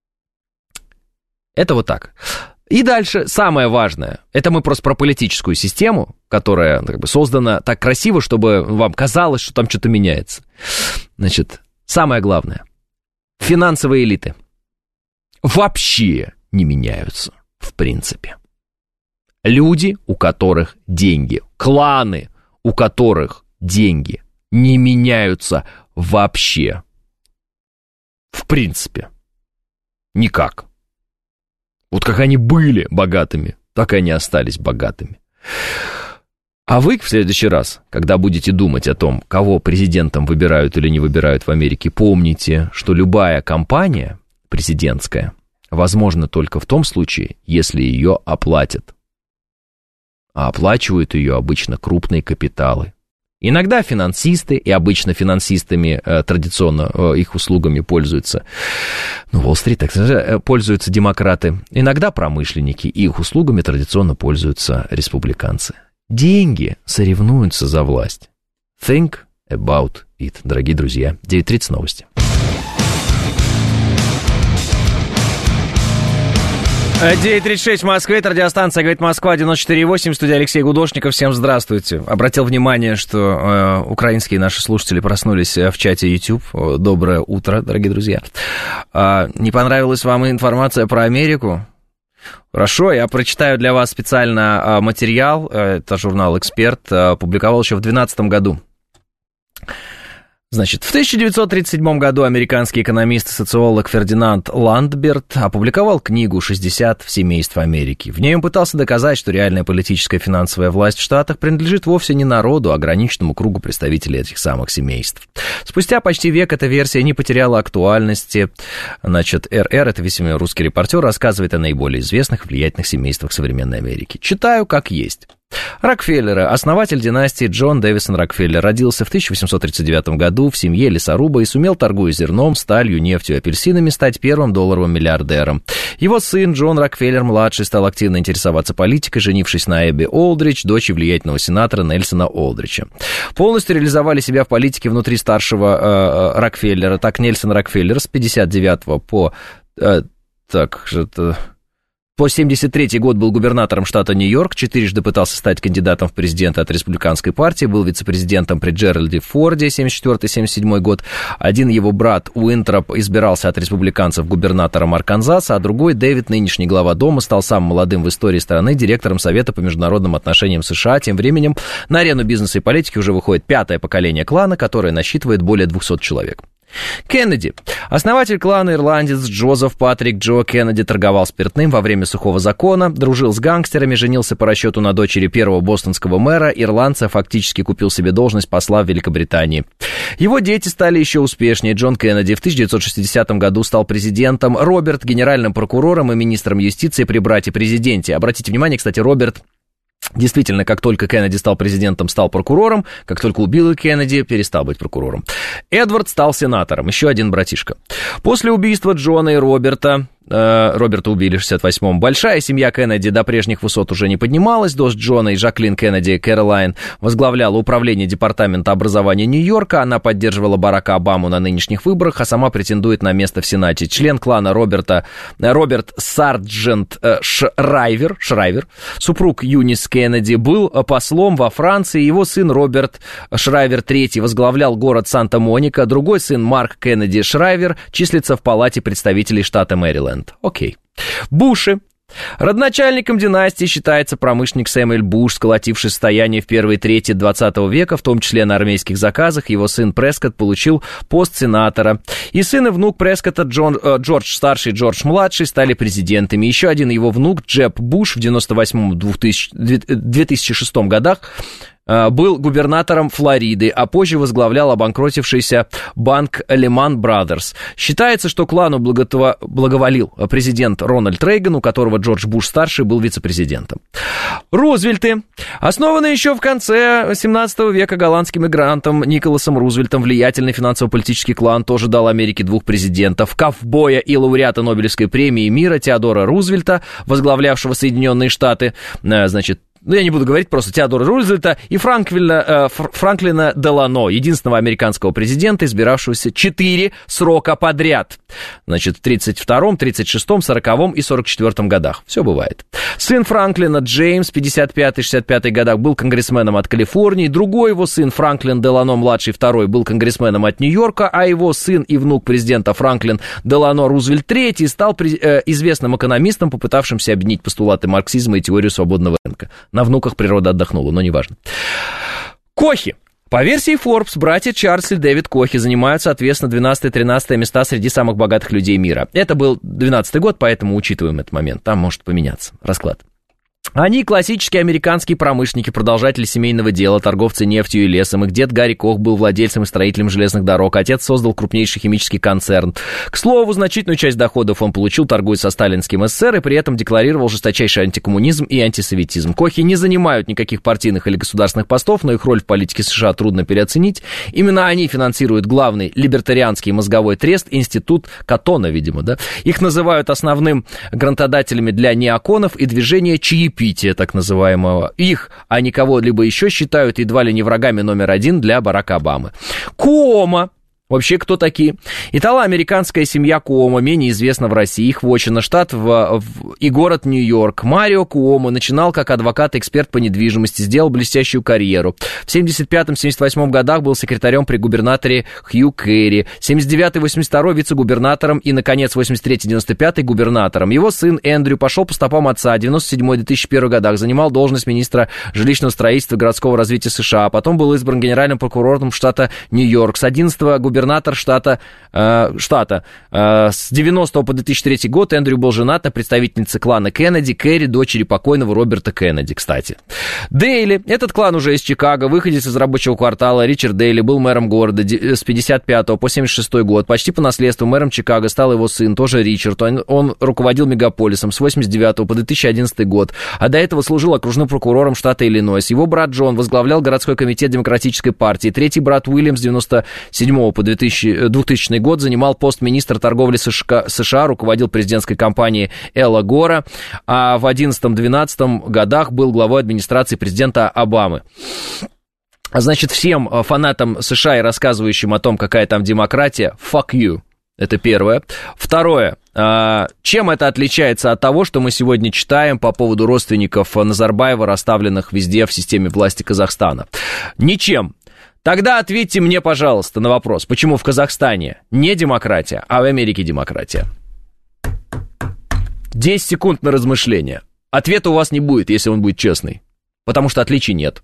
Это вот так. И дальше, самое важное, это мы просто про политическую систему, которая как бы создана так красиво, чтобы вам казалось, что там что-то меняется. Значит, самое главное, финансовые элиты вообще не меняются, в принципе. Люди, у которых деньги, кланы, у которых деньги, не меняются вообще. В принципе. Никак. Вот как они были богатыми, так и они остались богатыми. А вы в следующий раз, когда будете думать о том, кого президентом выбирают или не выбирают в Америке, помните, что любая кампания президентская возможна только в том случае, если ее оплатят. А оплачивают ее обычно крупные капиталы. Иногда финансисты, и обычно финансистами э, традиционно э, их услугами пользуются, ну, Уолл-стрит, так сказать, пользуются демократы. Иногда промышленники, и их услугами традиционно пользуются республиканцы. Деньги соревнуются за власть. Think about it, дорогие друзья. девять тридцать новости. девять тридцать шесть в Москве, это радиостанция «Говорит Москва», девяносто четыре восемь, студия Алексей Гудошников. Всем здравствуйте. Обратил внимание, что э, украинские наши слушатели проснулись в чате YouTube. Доброе утро, дорогие друзья. Э, не понравилась вам информация про Америку? Хорошо, я прочитаю для вас специально э, материал. Это журнал «Эксперт», э, публиковал еще в две тысячи двенадцатом году. Значит, в тысяча девятьсот тридцать седьмом году американский экономист и социолог Фердинанд Ландберт опубликовал книгу «шестьдесят семейств Америки». В ней он пытался доказать, что реальная политическая и финансовая власть в Штатах принадлежит вовсе не народу, а ограниченному кругу представителей этих самых семейств. Спустя почти век эта версия не потеряла актуальности. Значит, эр эр, это весь русский репортер, рассказывает о наиболее известных и влиятельных семействах современной Америки. Читаю как есть. Рокфеллеры. Основатель династии Джон Дэвисон Рокфеллер родился в тысяча восемьсот тридцать девятом году в семье лесоруба и сумел, торгуя зерном, сталью, нефтью и апельсинами, стать первым долларовым миллиардером. Его сын Джон Рокфеллер-младший стал активно интересоваться политикой, женившись на Эбби Олдридж, дочери влиятельного сенатора Нельсона Олдрича. Полностью реализовали себя в политике внутри старшего э, Рокфеллера. Так, Нельсон Рокфеллер с пятьдесят девятого по... Э, так, что-то... По семьдесят третий год был губернатором штата Нью-Йорк, четырежды пытался стать кандидатом в президенты от республиканской партии, был вице-президентом при Джеральде Форде, семьдесят четвёртый семьдесят седьмой год. Один его брат Уинтроп избирался от республиканцев губернатором Арканзаса, а другой, Дэвид, нынешний глава дома, стал самым молодым в истории страны директором Совета по международным отношениям США. Тем временем на арену бизнеса и политики уже выходит пятое поколение клана, которое насчитывает более двухсот человек. Кеннеди. Основатель клана ирландец Джозеф Патрик Джо Кеннеди торговал спиртным во время сухого закона, дружил с гангстерами, женился по расчету на дочери первого бостонского мэра, ирландца, фактически купил себе должность посла в Великобритании. Его дети стали еще успешнее. Джон Кеннеди в тысяча девятьсот шестидесятом году стал президентом, Роберт генеральным прокурором и министром юстиции при брате-президенте. Обратите внимание, кстати, Роберт... Действительно, как только Кеннеди стал президентом, стал прокурором, как только убил Кеннеди, перестал быть прокурором. Эдвард стал сенатором, еще один братишка. После убийства Джона и Роберта, э, Роберта убили в шестьдесят восьмом, большая семья Кеннеди до прежних высот уже не поднималась. Дочь Джона и Жаклин Кеннеди, Кэролайн, возглавляла управление департамента образования Нью-Йорка. Она поддерживала Барака Обаму на нынешних выборах, а сама претендует на место в Сенате. Член клана Роберта, Роберт Сарджент э, Шрайвер, Шрайвер, супруг Юнис Кеннеди, был послом во Франции. Его сын Роберт Шрайвер третий возглавлял город Санта-Моника. Другой сын Марк Кеннеди Шрайвер числится в Палате представителей штата Мэриленд. Окей. Буши. Родоначальником династии считается промышленник Сэмюэль Буш, сколотивший состояние в первой трети двадцатого века, в том числе на армейских заказах. Его сын Прескотт получил пост сенатора. И сын и внук Прескотта, Джон, э, Джордж старший и Джордж младший, стали президентами. Еще один его внук, Джеб Буш, в девяносто восьмом — две тысячи шестом годах был губернатором Флориды, а позже возглавлял обанкротившийся банк Lehman Brothers. Считается, что клану благотво... благоволил президент Рональд Рейган, у которого Джордж Буш-старший был вице-президентом. Рузвельты. Основанный еще в конце семнадцатого века голландским мигрантом Николасом Рузвельтом, влиятельный финансово-политический клан тоже дал Америке двух президентов: ковбоя и лауреата Нобелевской премии мира Теодора Рузвельта, возглавлявшего Соединенные Штаты, значит, ну, я не буду говорить, просто Теодора Рузвельта и Франклина, э, Франклина Делано, единственного американского президента, избиравшегося четыре срока подряд. Значит, в тридцать втором, тридцать шестом, сороковом и сорок четвёртом годах. Все бывает. Сын Франклина Джеймс в пятьдесят пятый — шестьдесят пятый годах был конгрессменом от Калифорнии. Другой его сын Франклин Делано, младший второй, был конгрессменом от Нью-Йорка, а его сын и внук президента Франклин Делано Рузвельт третий стал э, известным экономистом, попытавшимся объединить постулаты марксизма и теорию свободного рынка. На внуках природа отдохнула, но неважно. Кохи. По версии Forbes, братья Чарльз и Дэвид Кохи занимают, соответственно, двенадцатое и тринадцатое места среди самых богатых людей мира. Это был двенадцатый год, поэтому учитываем этот момент. Там может поменяться расклад. Они классические американские промышленники, продолжатели семейного дела, торговцы нефтью и лесом. Их дед Гарри Кох был владельцем и строителем железных дорог. Отец создал крупнейший химический концерн. К слову, значительную часть доходов он получил, торгуя со сталинским СССР, и при этом декларировал жесточайший антикоммунизм и антисоветизм. Кохи не занимают никаких партийных или государственных постов, но их роль в политике США трудно переоценить. Именно они финансируют главный либертарианский мозговой трест, институт Каттона, видимо, да. Их называют основным грантодателями для неоконов и движения чаепития. чаепития, так называемого. Их, а не кого-либо еще считают едва ли не врагами номер один для Барака Обамы. Куомо. Вообще, кто такие? Итало-американская семья Куомо, менее известна в России, их вотчина, штат в, в, и город Нью-Йорк. Марио Куомо начинал как адвокат и эксперт по недвижимости, сделал блестящую карьеру. В семьдесят пятом — семьдесят восьмом годах был секретарем при губернаторе Хью Керри. семьдесят девятый — восемьдесят второй вице-губернатором и, наконец, восемьдесят третий — девяносто пятый губернатором. Его сын Эндрю пошел по стопам отца. В девяносто седьмой — две тысячи первый годах занимал должность министра жилищного строительства и городского развития США. Потом был избран генеральным прокурором штата Нью-Йорк. С одиннадцатого губернатор штата, э, штата. Э, с девяностого по две тысячи третий год Эндрю был женат на представительнице клана Кеннеди, Керри, дочери покойного Роберта Кеннеди, кстати. Дейли, этот клан уже из Чикаго, выходец из рабочего квартала. Ричард Дейли был мэром города с пятьдесят пятого по семьдесят шестой год. Почти по наследству мэром Чикаго стал его сын, тоже Ричард. Он, он руководил мегаполисом с восемьдесят девятого по две тысячи одиннадцатый год, а до этого служил окружным прокурором штата Иллинойс. Его брат Джон возглавлял городской комитет Демократической партии. Третий брат Уильям с девяносто седьмого по двухтысячный год занимал пост министра торговли США, руководил президентской кампанией Элла Гора, а в одиннадцатом-двенадцатом годах был главой администрации президента Обамы. Значит, всем фанатам США и рассказывающим о том, какая там демократия, fuck you. Это первое. Второе. Чем это отличается от того, что мы сегодня читаем по поводу родственников Назарбаева, расставленных везде в системе власти Казахстана? Ничем. Тогда ответьте мне, пожалуйста, на вопрос, почему в Казахстане не демократия, а в Америке демократия? десять секунд на размышление. Ответа у вас не будет, если он будет честный, потому что отличий нет.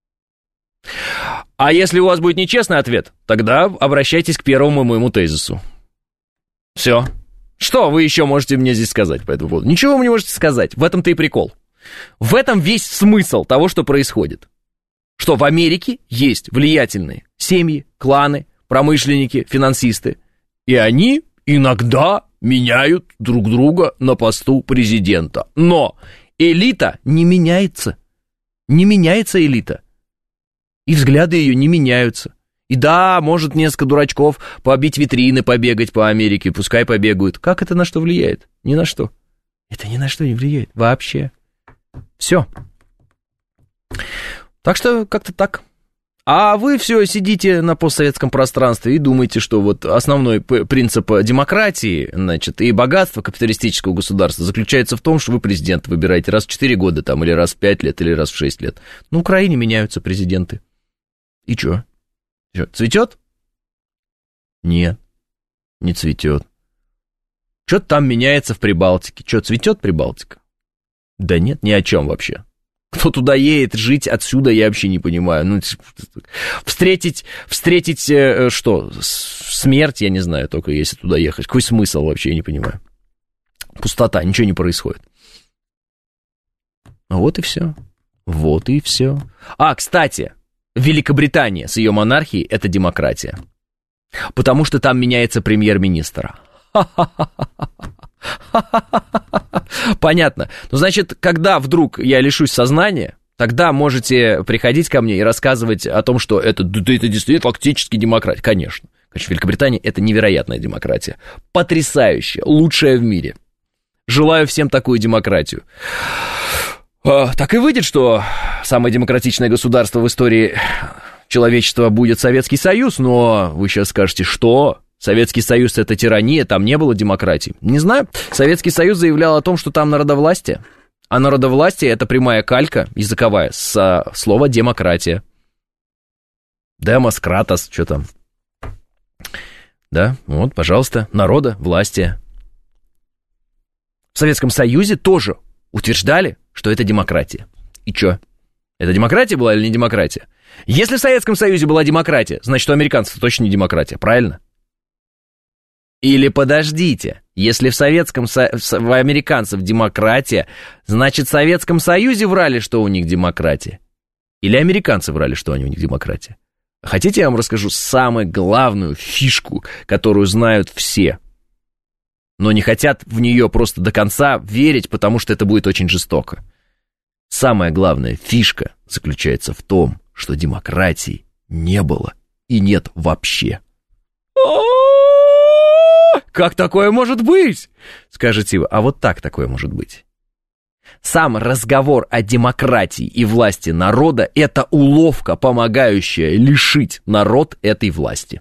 А если у вас будет нечестный ответ, тогда обращайтесь к первому моему тезису. Все. Что вы еще можете мне здесь сказать по этому поводу? Ничего вы не можете сказать. В этом-то и прикол. В этом весь смысл того, что происходит. Что в Америке есть влиятельные семьи, кланы, промышленники, финансисты. И они иногда меняют друг друга на посту президента. Но элита не меняется. Не меняется элита. И взгляды ее не меняются. И да, может несколько дурачков побить витрины, побегать по Америке, пускай побегают. Как это на что влияет? Ни на что. Это ни на что не влияет вообще. Все. Так что как-то так. А вы все сидите на постсоветском пространстве и думаете, что вот основной принцип демократии, значит, и богатства капиталистического государства заключается в том, что вы президента выбираете раз в четыре года, там, или раз в пять лет, или раз в шесть лет. На Украине меняются президенты. И что? Что, цветет? Нет, не цветет. Что-то там меняется в Прибалтике. Что, цветет Прибалтика? Да нет, ни о чем вообще. Кто туда едет жить отсюда, я вообще не понимаю. Ну, встретить, встретить э, что, смерть, я не знаю, только если туда ехать. Какой смысл вообще, я не понимаю. Пустота, ничего не происходит. Вот и все. Вот и все. А, кстати, Великобритания с ее монархией – это демократия. Потому что там меняется премьер-министр. Понятно. Ну, значит, когда вдруг я лишусь сознания, тогда можете приходить ко мне и рассказывать о том, что это, это действительно фактически демократия. Конечно. Конечно, Великобритания – это невероятная демократия. Потрясающая, лучшая в мире. Желаю всем такую демократию. Так и выйдет, что самое демократичное государство в истории человечества будет Советский Союз, но вы сейчас скажете, что Советский Союз – это тирания, там не было демократии. Не знаю, Советский Союз заявлял о том, что там народовластие, а народовластие – это прямая калька языковая с слова «демократия». Демоскратос, что там? Да, вот, пожалуйста, народа, властия. В Советском Союзе тоже утверждали, что это демократия. И что? Это демократия была или не демократия? Если в Советском Союзе была демократия, значит, у американцев точно не демократия, правильно? Или подождите, если в Советском Со... в американцев демократия, значит, в Советском Союзе врали, что у них демократия? Или американцы врали, что у них демократия? Хотите, я вам расскажу самую главную фишку, которую знают все, но не хотят в нее просто до конца верить, потому что это будет очень жестоко. Самая главная фишка заключается в том, что демократии не было и нет вообще. Как такое может быть? Скажете вы, а вот так такое может быть. Сам разговор о демократии и власти народа – это уловка, помогающая лишить народ этой власти.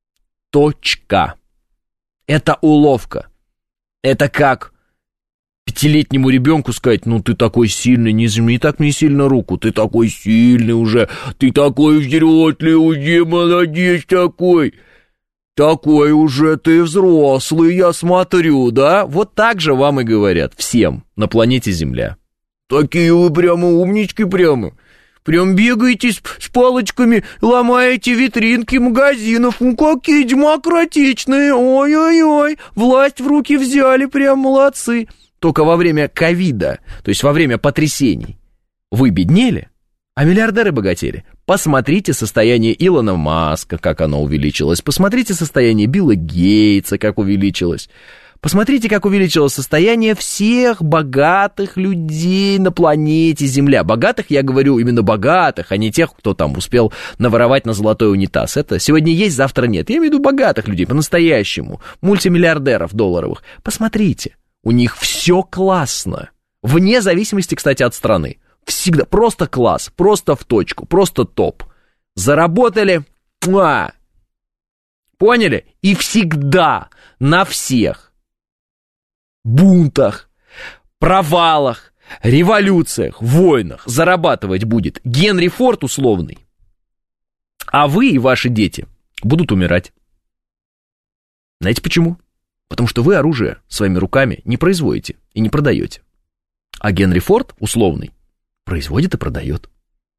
Точка. Это уловка. Это как пятилетнему ребенку сказать: ну ты такой сильный, не жми так мне сильно руку, ты такой сильный уже, ты такой взрослый уже, молодец такой. Такой уже ты взрослый, я смотрю, да? Вот так же вам и говорят всем на планете Земля. Такие вы прямо умнички прямо. Прям бегаете с, с палочками, ломаете витринки магазинов. Ну, какие демократичные, ой-ой-ой. Власть в руки взяли, прям молодцы. Только во время ковида, то есть во время потрясений, вы беднели, а миллиардеры богатели. Посмотрите состояние Илона Маска, как оно увеличилось. Посмотрите состояние Билла Гейтса, как увеличилось. Посмотрите, как увеличилось состояние всех богатых людей на планете Земля. Богатых, я говорю, именно богатых, а не тех, кто там успел наворовать на золотой унитаз. Это сегодня есть, завтра нет. Я имею в виду богатых людей, по-настоящему. Мультимиллиардеров долларовых. Посмотрите, у них все классно. Вне зависимости, кстати, от страны. Всегда просто класс, просто в точку, просто топ. Заработали, муа. Поняли? И всегда на всех бунтах, провалах, революциях, войнах зарабатывать будет Генри Форд условный. А вы и ваши дети будут умирать. Знаете почему? Потому что вы оружие своими руками не производите и не продаете. А Генри Форд условный производит и продает.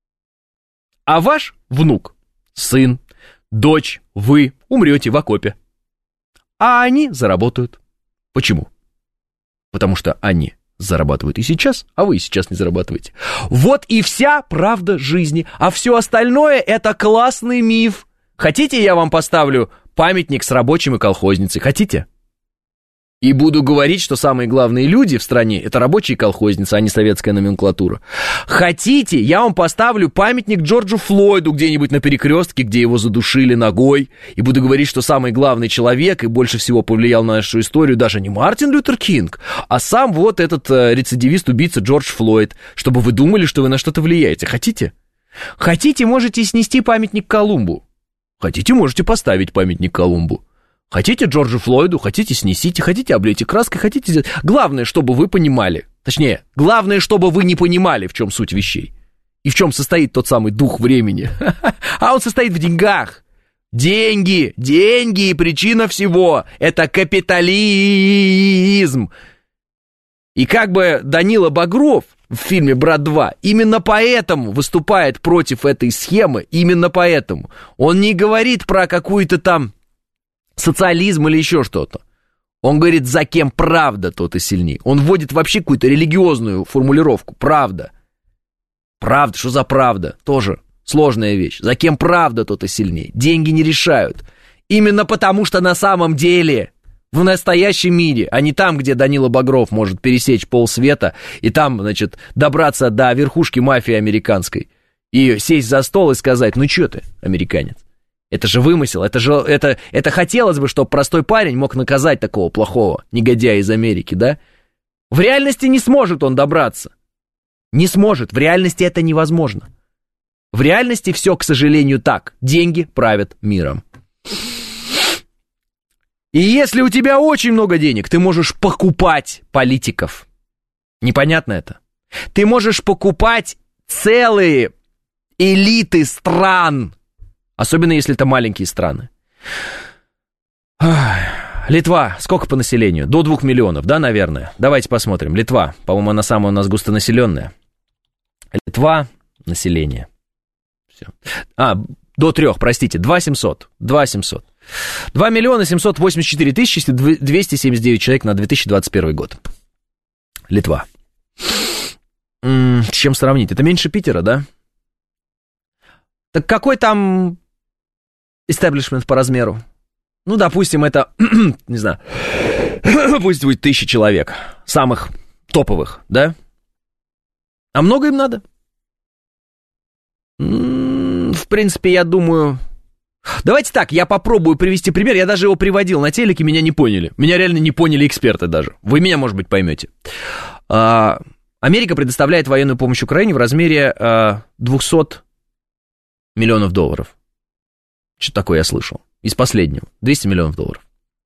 А ваш внук, сын, дочь, вы умрете в окопе. А они заработают. Почему? Потому что они зарабатывают и сейчас, а вы и сейчас не зарабатываете. Вот и вся правда жизни. А все остальное — это классный миф. Хотите, я вам поставлю памятник с рабочим и колхозницей? Хотите? И буду говорить, что самые главные люди в стране — это рабочие и колхозницы, а не советская номенклатура. Хотите, я вам поставлю памятник Джорджу Флойду где-нибудь на перекрестке, где его задушили ногой, и буду говорить, что самый главный человек и больше всего повлиял на нашу историю даже не Мартин Лютер Кинг, а сам вот этот э, рецидивист-убийца Джордж Флойд, чтобы вы думали, что вы на что-то влияете. Хотите? Хотите, можете снести памятник Колумбу. Хотите, можете поставить памятник Колумбу. Хотите Джорджу Флойду, хотите снесите, хотите облейте краской, хотите сделать. Главное, чтобы вы понимали, точнее, главное, чтобы вы не понимали, в чем суть вещей. И в чем состоит тот самый дух времени. А он состоит в деньгах. Деньги, деньги и причина всего. Это капитализм. И как бы Данила Багров в фильме «Брат два» именно поэтому выступает против этой схемы, именно поэтому. Он не говорит про какую-то там социализм или еще что-то. Он говорит, за кем правда, тот и сильнее. Он вводит вообще какую-то религиозную формулировку. Правда. Правда, что за правда? Тоже сложная вещь. За кем правда, тот и сильнее. Деньги не решают. Именно потому, что на самом деле в настоящем мире, а не там, где Данила Багров может пересечь полсвета и там, значит, добраться до верхушки мафии американской и сесть за стол и сказать, ну что ты, американец? Это же вымысел, это же, это, это хотелось бы, чтобы простой парень мог наказать такого плохого негодяя из Америки, да? В реальности не сможет он добраться. Не сможет, в реальности это невозможно. В реальности все, к сожалению, так. Деньги правят миром. И если у тебя очень много денег, ты можешь покупать политиков. Непонятно это? Ты можешь покупать целые элиты стран. Особенно, если это маленькие страны. Литва, сколько по населению? До двух миллионов, да, наверное? Давайте посмотрим. Литва, по-моему, она самая у нас густонаселенная. Литва, население. Все. А, до трех, простите, два семьсот. два семьсот. два миллиона семьсот восемьдесят четыре тысячи двести семьдесят девять человек на две тысячи двадцать первый год. Литва. М-м, с чем сравнить? Это меньше Питера, да? Так какой там истеблишмент по размеру? Ну, допустим, это, не знаю, пусть будет тысяча человек, самых топовых, да? А много им надо? В принципе, я думаю... Давайте так, я попробую привести пример. Я даже его приводил на телеке, меня не поняли. Меня реально не поняли эксперты даже. Вы меня, может быть, поймете. Америка предоставляет военную помощь Украине в размере э, двести миллионов долларов. Что такое я слышал? Из последнего. двести миллионов долларов.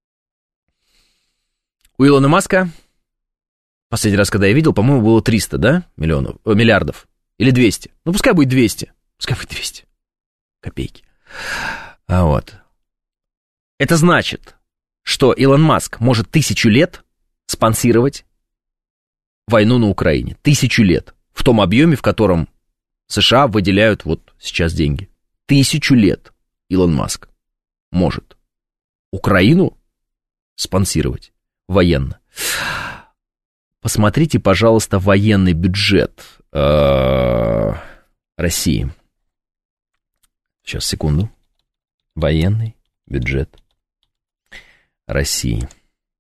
У Илона Маска, последний раз, когда я видел, по-моему, было триста, да, миллионов, э, миллиардов. Или двести. Ну, пускай будет двести. Пускай будет двести. Копейки. А вот. Это значит, что Илон Маск может тысячу лет спонсировать войну на Украине. Тысячу лет. В том объеме, в котором США выделяют вот сейчас деньги. Тысячу лет Илон Маск может Украину спонсировать военно. Посмотрите, пожалуйста, военный бюджет э, России. Сейчас, секунду. Военный бюджет России.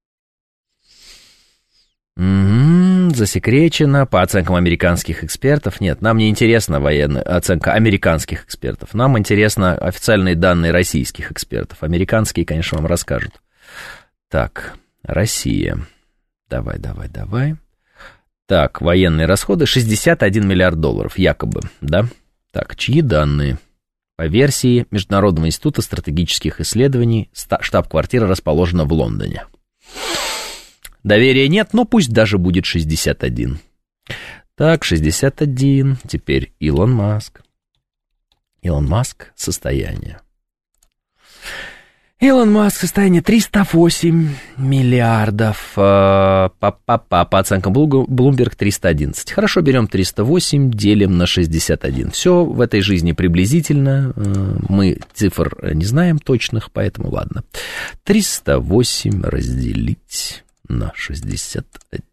М-м, засекречено по оценкам американских экспертов. Нет, нам не интересна военная оценка американских экспертов. Нам интересны официальные данные российских экспертов. Американские, конечно, вам расскажут. Так, Россия. Давай, давай, давай. Так, военные расходы шестьдесят один миллиард долларов, якобы, да? Так, чьи данные? По версии Международного института стратегических исследований, штаб-квартира расположена в Лондоне. Доверия нет, но пусть даже будет шестьдесят один. Так, шестьдесят один. Теперь Илон Маск. Илон Маск, состояние. Илон Маск, состояние триста восемь миллиардов. По, по, по, по оценкам Bloomberg триста одиннадцать. Хорошо, берем триста восемь, делим на шестьдесят один. Все в этой жизни приблизительно. Мы цифр не знаем точных, поэтому ладно. триста восемь разделить на шестьдесят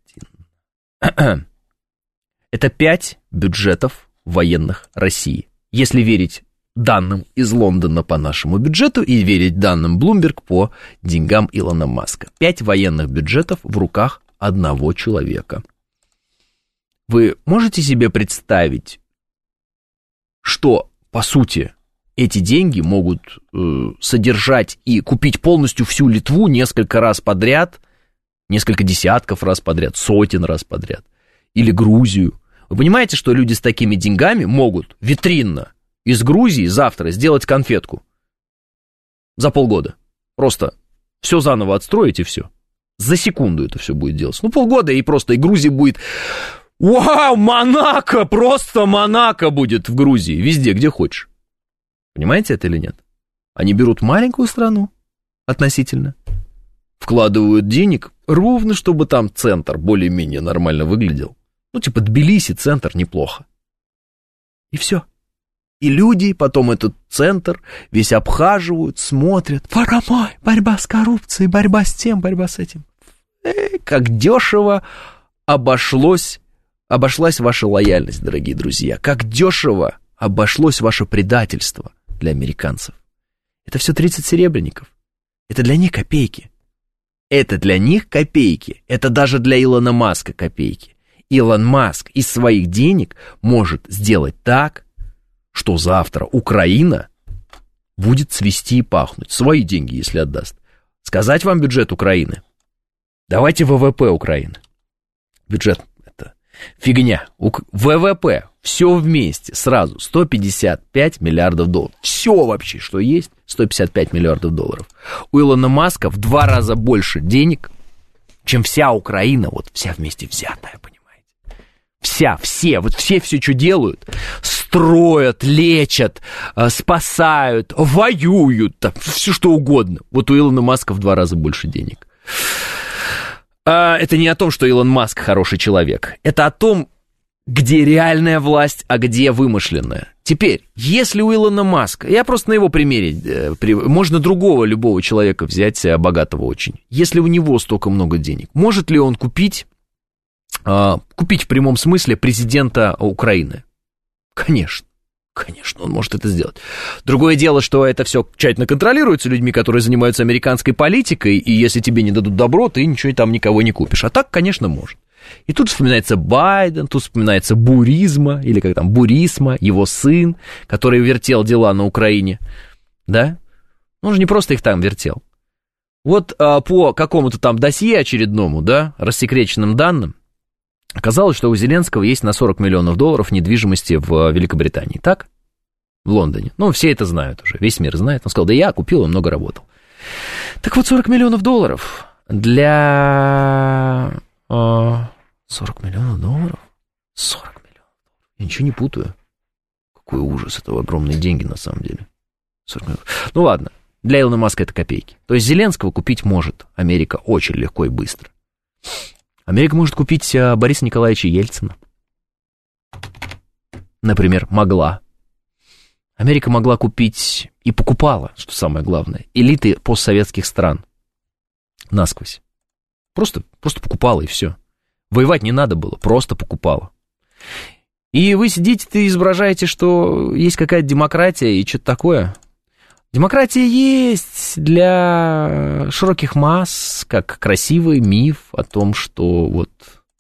один. Это пять бюджетов военных России. Если верить данным из Лондона по нашему бюджету и верить данным Bloomberg по деньгам Илона Маска. Пять военных бюджетов в руках одного человека. Вы можете себе представить, что, по сути, эти деньги могут э, содержать и купить полностью всю Литву несколько раз подряд, несколько десятков раз подряд, сотен раз подряд, или Грузию? Вы понимаете, что люди с такими деньгами могут витринно из Грузии завтра сделать конфетку за полгода. Просто все заново отстроить и все. За секунду это все будет делаться. Ну, полгода, и просто и Грузия будет... Вау, Монако! Просто Монако будет в Грузии. Везде, где хочешь. Понимаете это или нет? Они берут маленькую страну относительно, вкладывают денег ровно, чтобы там центр более-менее нормально выглядел. Ну, типа Тбилиси, центр неплохо. И все. И люди потом этот центр весь обхаживают, смотрят. Воромой, борьба с коррупцией, борьба с тем, борьба с этим. Э, как дешево обошлось, обошлась ваша лояльность, дорогие друзья. Как дешево обошлось ваше предательство для американцев. Это все тридцать серебряников. Это для них копейки. Это для них копейки. Это даже для Илона Маска копейки. Илон Маск из своих денег может сделать так, что завтра Украина будет цвести и пахнуть. Свои деньги, если отдаст. Сказать вам бюджет Украины? Давайте ВВП Украины. Бюджет — это фигня. ВВП, все вместе, сразу, сто пятьдесят пять миллиардов долларов. Все вообще, что есть, сто пятьдесят пять миллиардов долларов. У Илона Маска в два раза больше денег, чем вся Украина, вот вся вместе взятая, понимаете? Вся, все, вот все все, что делают, строят, лечат, спасают, воюют, там, все что угодно. Вот у Илона Маска в два раза больше денег. Это не о том, что Илон Маск хороший человек. Это о том, где реальная власть, а где вымышленная. Теперь, если у Илона Маска, я просто на его примере, можно другого любого человека взять, богатого очень. Если у него столько много денег, может ли он купить... купить в прямом смысле президента Украины? Конечно, конечно, он может это сделать. Другое дело, что это все тщательно контролируется людьми, которые занимаются американской политикой, и если тебе не дадут добро, ты ничего там никого не купишь. А так, конечно, может. И тут вспоминается Байден, тут вспоминается Буризма, или как там, Бурисма, его сын, который вертел дела на Украине, да? Он же не просто их там вертел. Вот а, по какому-то там досье очередному, да, рассекреченным данным, Оказалось, что у Зеленского есть на сорок миллионов долларов недвижимости в Великобритании, так? В Лондоне. Ну, все это знают уже, весь мир знает. Он сказал, да я купил и много работал. Так вот, сорок миллионов долларов для... сорок миллионов долларов? сорок миллионов долларов. Я ничего не путаю. Какой ужас, это огромные деньги на самом деле. сорок миллионов. Ну ладно, для Илона Маска это копейки. То есть Зеленского купить может Америка очень легко и быстро. Америка может купить Бориса Николаевича Ельцина. Например, могла. Америка могла купить и покупала, что самое главное, элиты постсоветских стран насквозь. Просто, просто покупала и все. Воевать не надо было, просто покупала. И вы сидите и изображаете, что есть какая-то демократия и что-то такое. Демократия есть для широких масс, как красивый миф о том, что вот...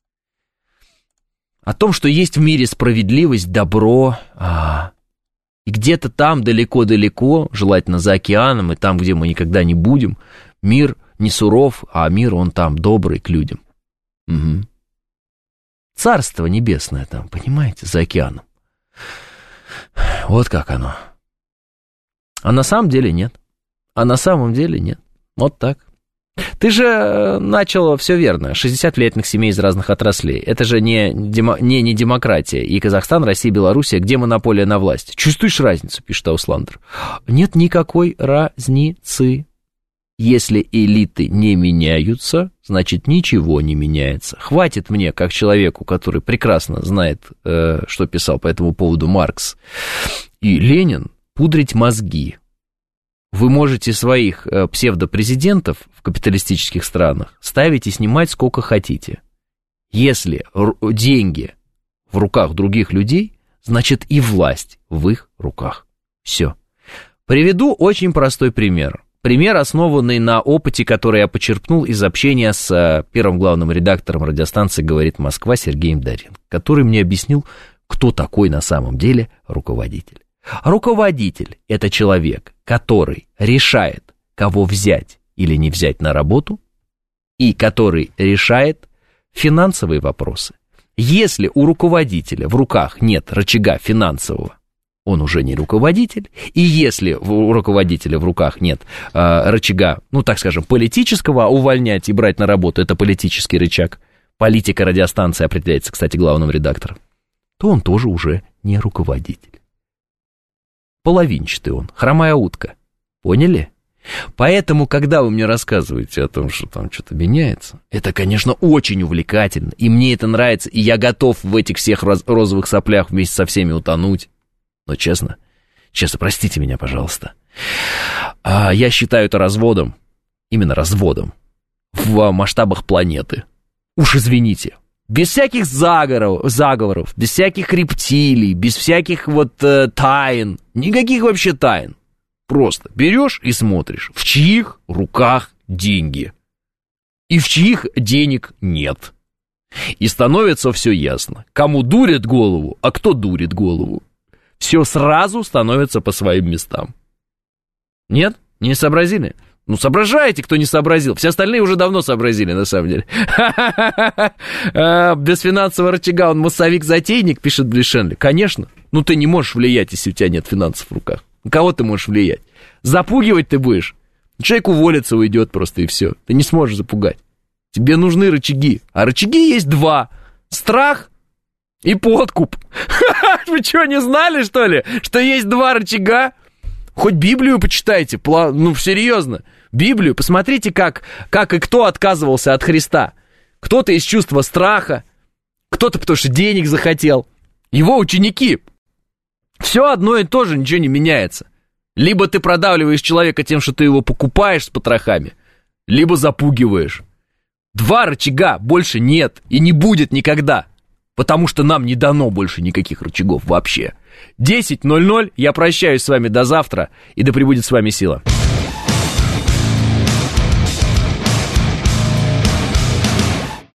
О том, что есть в мире справедливость, добро... А, и где-то там далеко-далеко, желательно за океаном, и там, где мы никогда не будем, мир не суров, а мир, он там добрый к людям. Угу. Царство небесное там, понимаете, за океаном. Вот как оно. А на самом деле нет. А на самом деле нет. Вот так. Ты же начал все верно. шестьдесят влиятельных семей из разных отраслей. Это же не, демо, не, не демократия. И Казахстан, Россия, Белоруссия, где монополия на власть? Чувствуешь разницу, пишет Аусландер. Нет никакой разницы. Если элиты не меняются, значит ничего не меняется. Хватит мне, как человеку, который прекрасно знает, э, что писал по этому поводу Маркс и Ленин, пудрить мозги. Вы можете своих э, псевдопрезидентов в капиталистических странах ставить и снимать сколько хотите. Если р- деньги в руках других людей, значит и власть в их руках. Все. Приведу очень простой пример. Пример, основанный на опыте, который я почерпнул из общения с первым главным редактором радиостанции «Говорит Москва» Сергеем Доренко, который мне объяснил, кто такой на самом деле руководитель. Руководитель – это человек, который решает, кого взять или не взять на работу, и который решает финансовые вопросы. Если у руководителя в руках нет рычага финансового, он уже не руководитель, и если у руководителя в руках нет э, рычага, ну, так скажем, политического, а увольнять и брать на работу – это политический рычаг, политика радиостанции определяется, кстати, главным редактором, то он тоже уже не руководитель. Половинчатый он, хромая утка. Поняли? Поэтому, когда вы мне рассказываете о том, что там что-то меняется, это, конечно, очень увлекательно, и мне это нравится, и я готов в этих всех роз- розовых соплях вместе со всеми утонуть. Но честно, честно, простите меня, пожалуйста. А, я считаю это разводом, именно разводом, в масштабах планеты. Уж извините. Без всяких заговоров, заговоров, без всяких рептилий, без всяких вот э, тайн, никаких вообще тайн. Просто берешь и смотришь, в чьих руках деньги, и в чьих денег нет. И становится все ясно, кому дурит голову, а кто дурит голову. Все сразу становится по своим местам. Нет? Не сообразили? Ну, соображайте, кто не сообразил. Все остальные уже давно сообразили, на самом деле. Без финансового рычага он массовик-затейник, пишет Блишенли. Конечно. Ну, ты не можешь влиять, если у тебя нет финансов в руках. На кого ты можешь влиять? Запугивать ты будешь. Человек уволится, уйдет просто, и все. Ты не сможешь запугать. Тебе нужны рычаги. А рычаги есть два. Страх и подкуп. Вы что, не знали, что ли, что есть два рычага? Хоть Библию почитайте, ну, серьезно. Библию, посмотрите, как, как и кто отказывался от Христа. Кто-то из чувства страха, кто-то потому что денег захотел. Его ученики. Все одно и то же, ничего не меняется. Либо ты продавливаешь человека тем, что ты его покупаешь с потрохами, либо запугиваешь. Два рычага, больше нет и не будет никогда. Потому что нам не дано больше никаких рычагов вообще. десять ноль ноль, я прощаюсь с вами до завтра, и да пребудет с вами сила.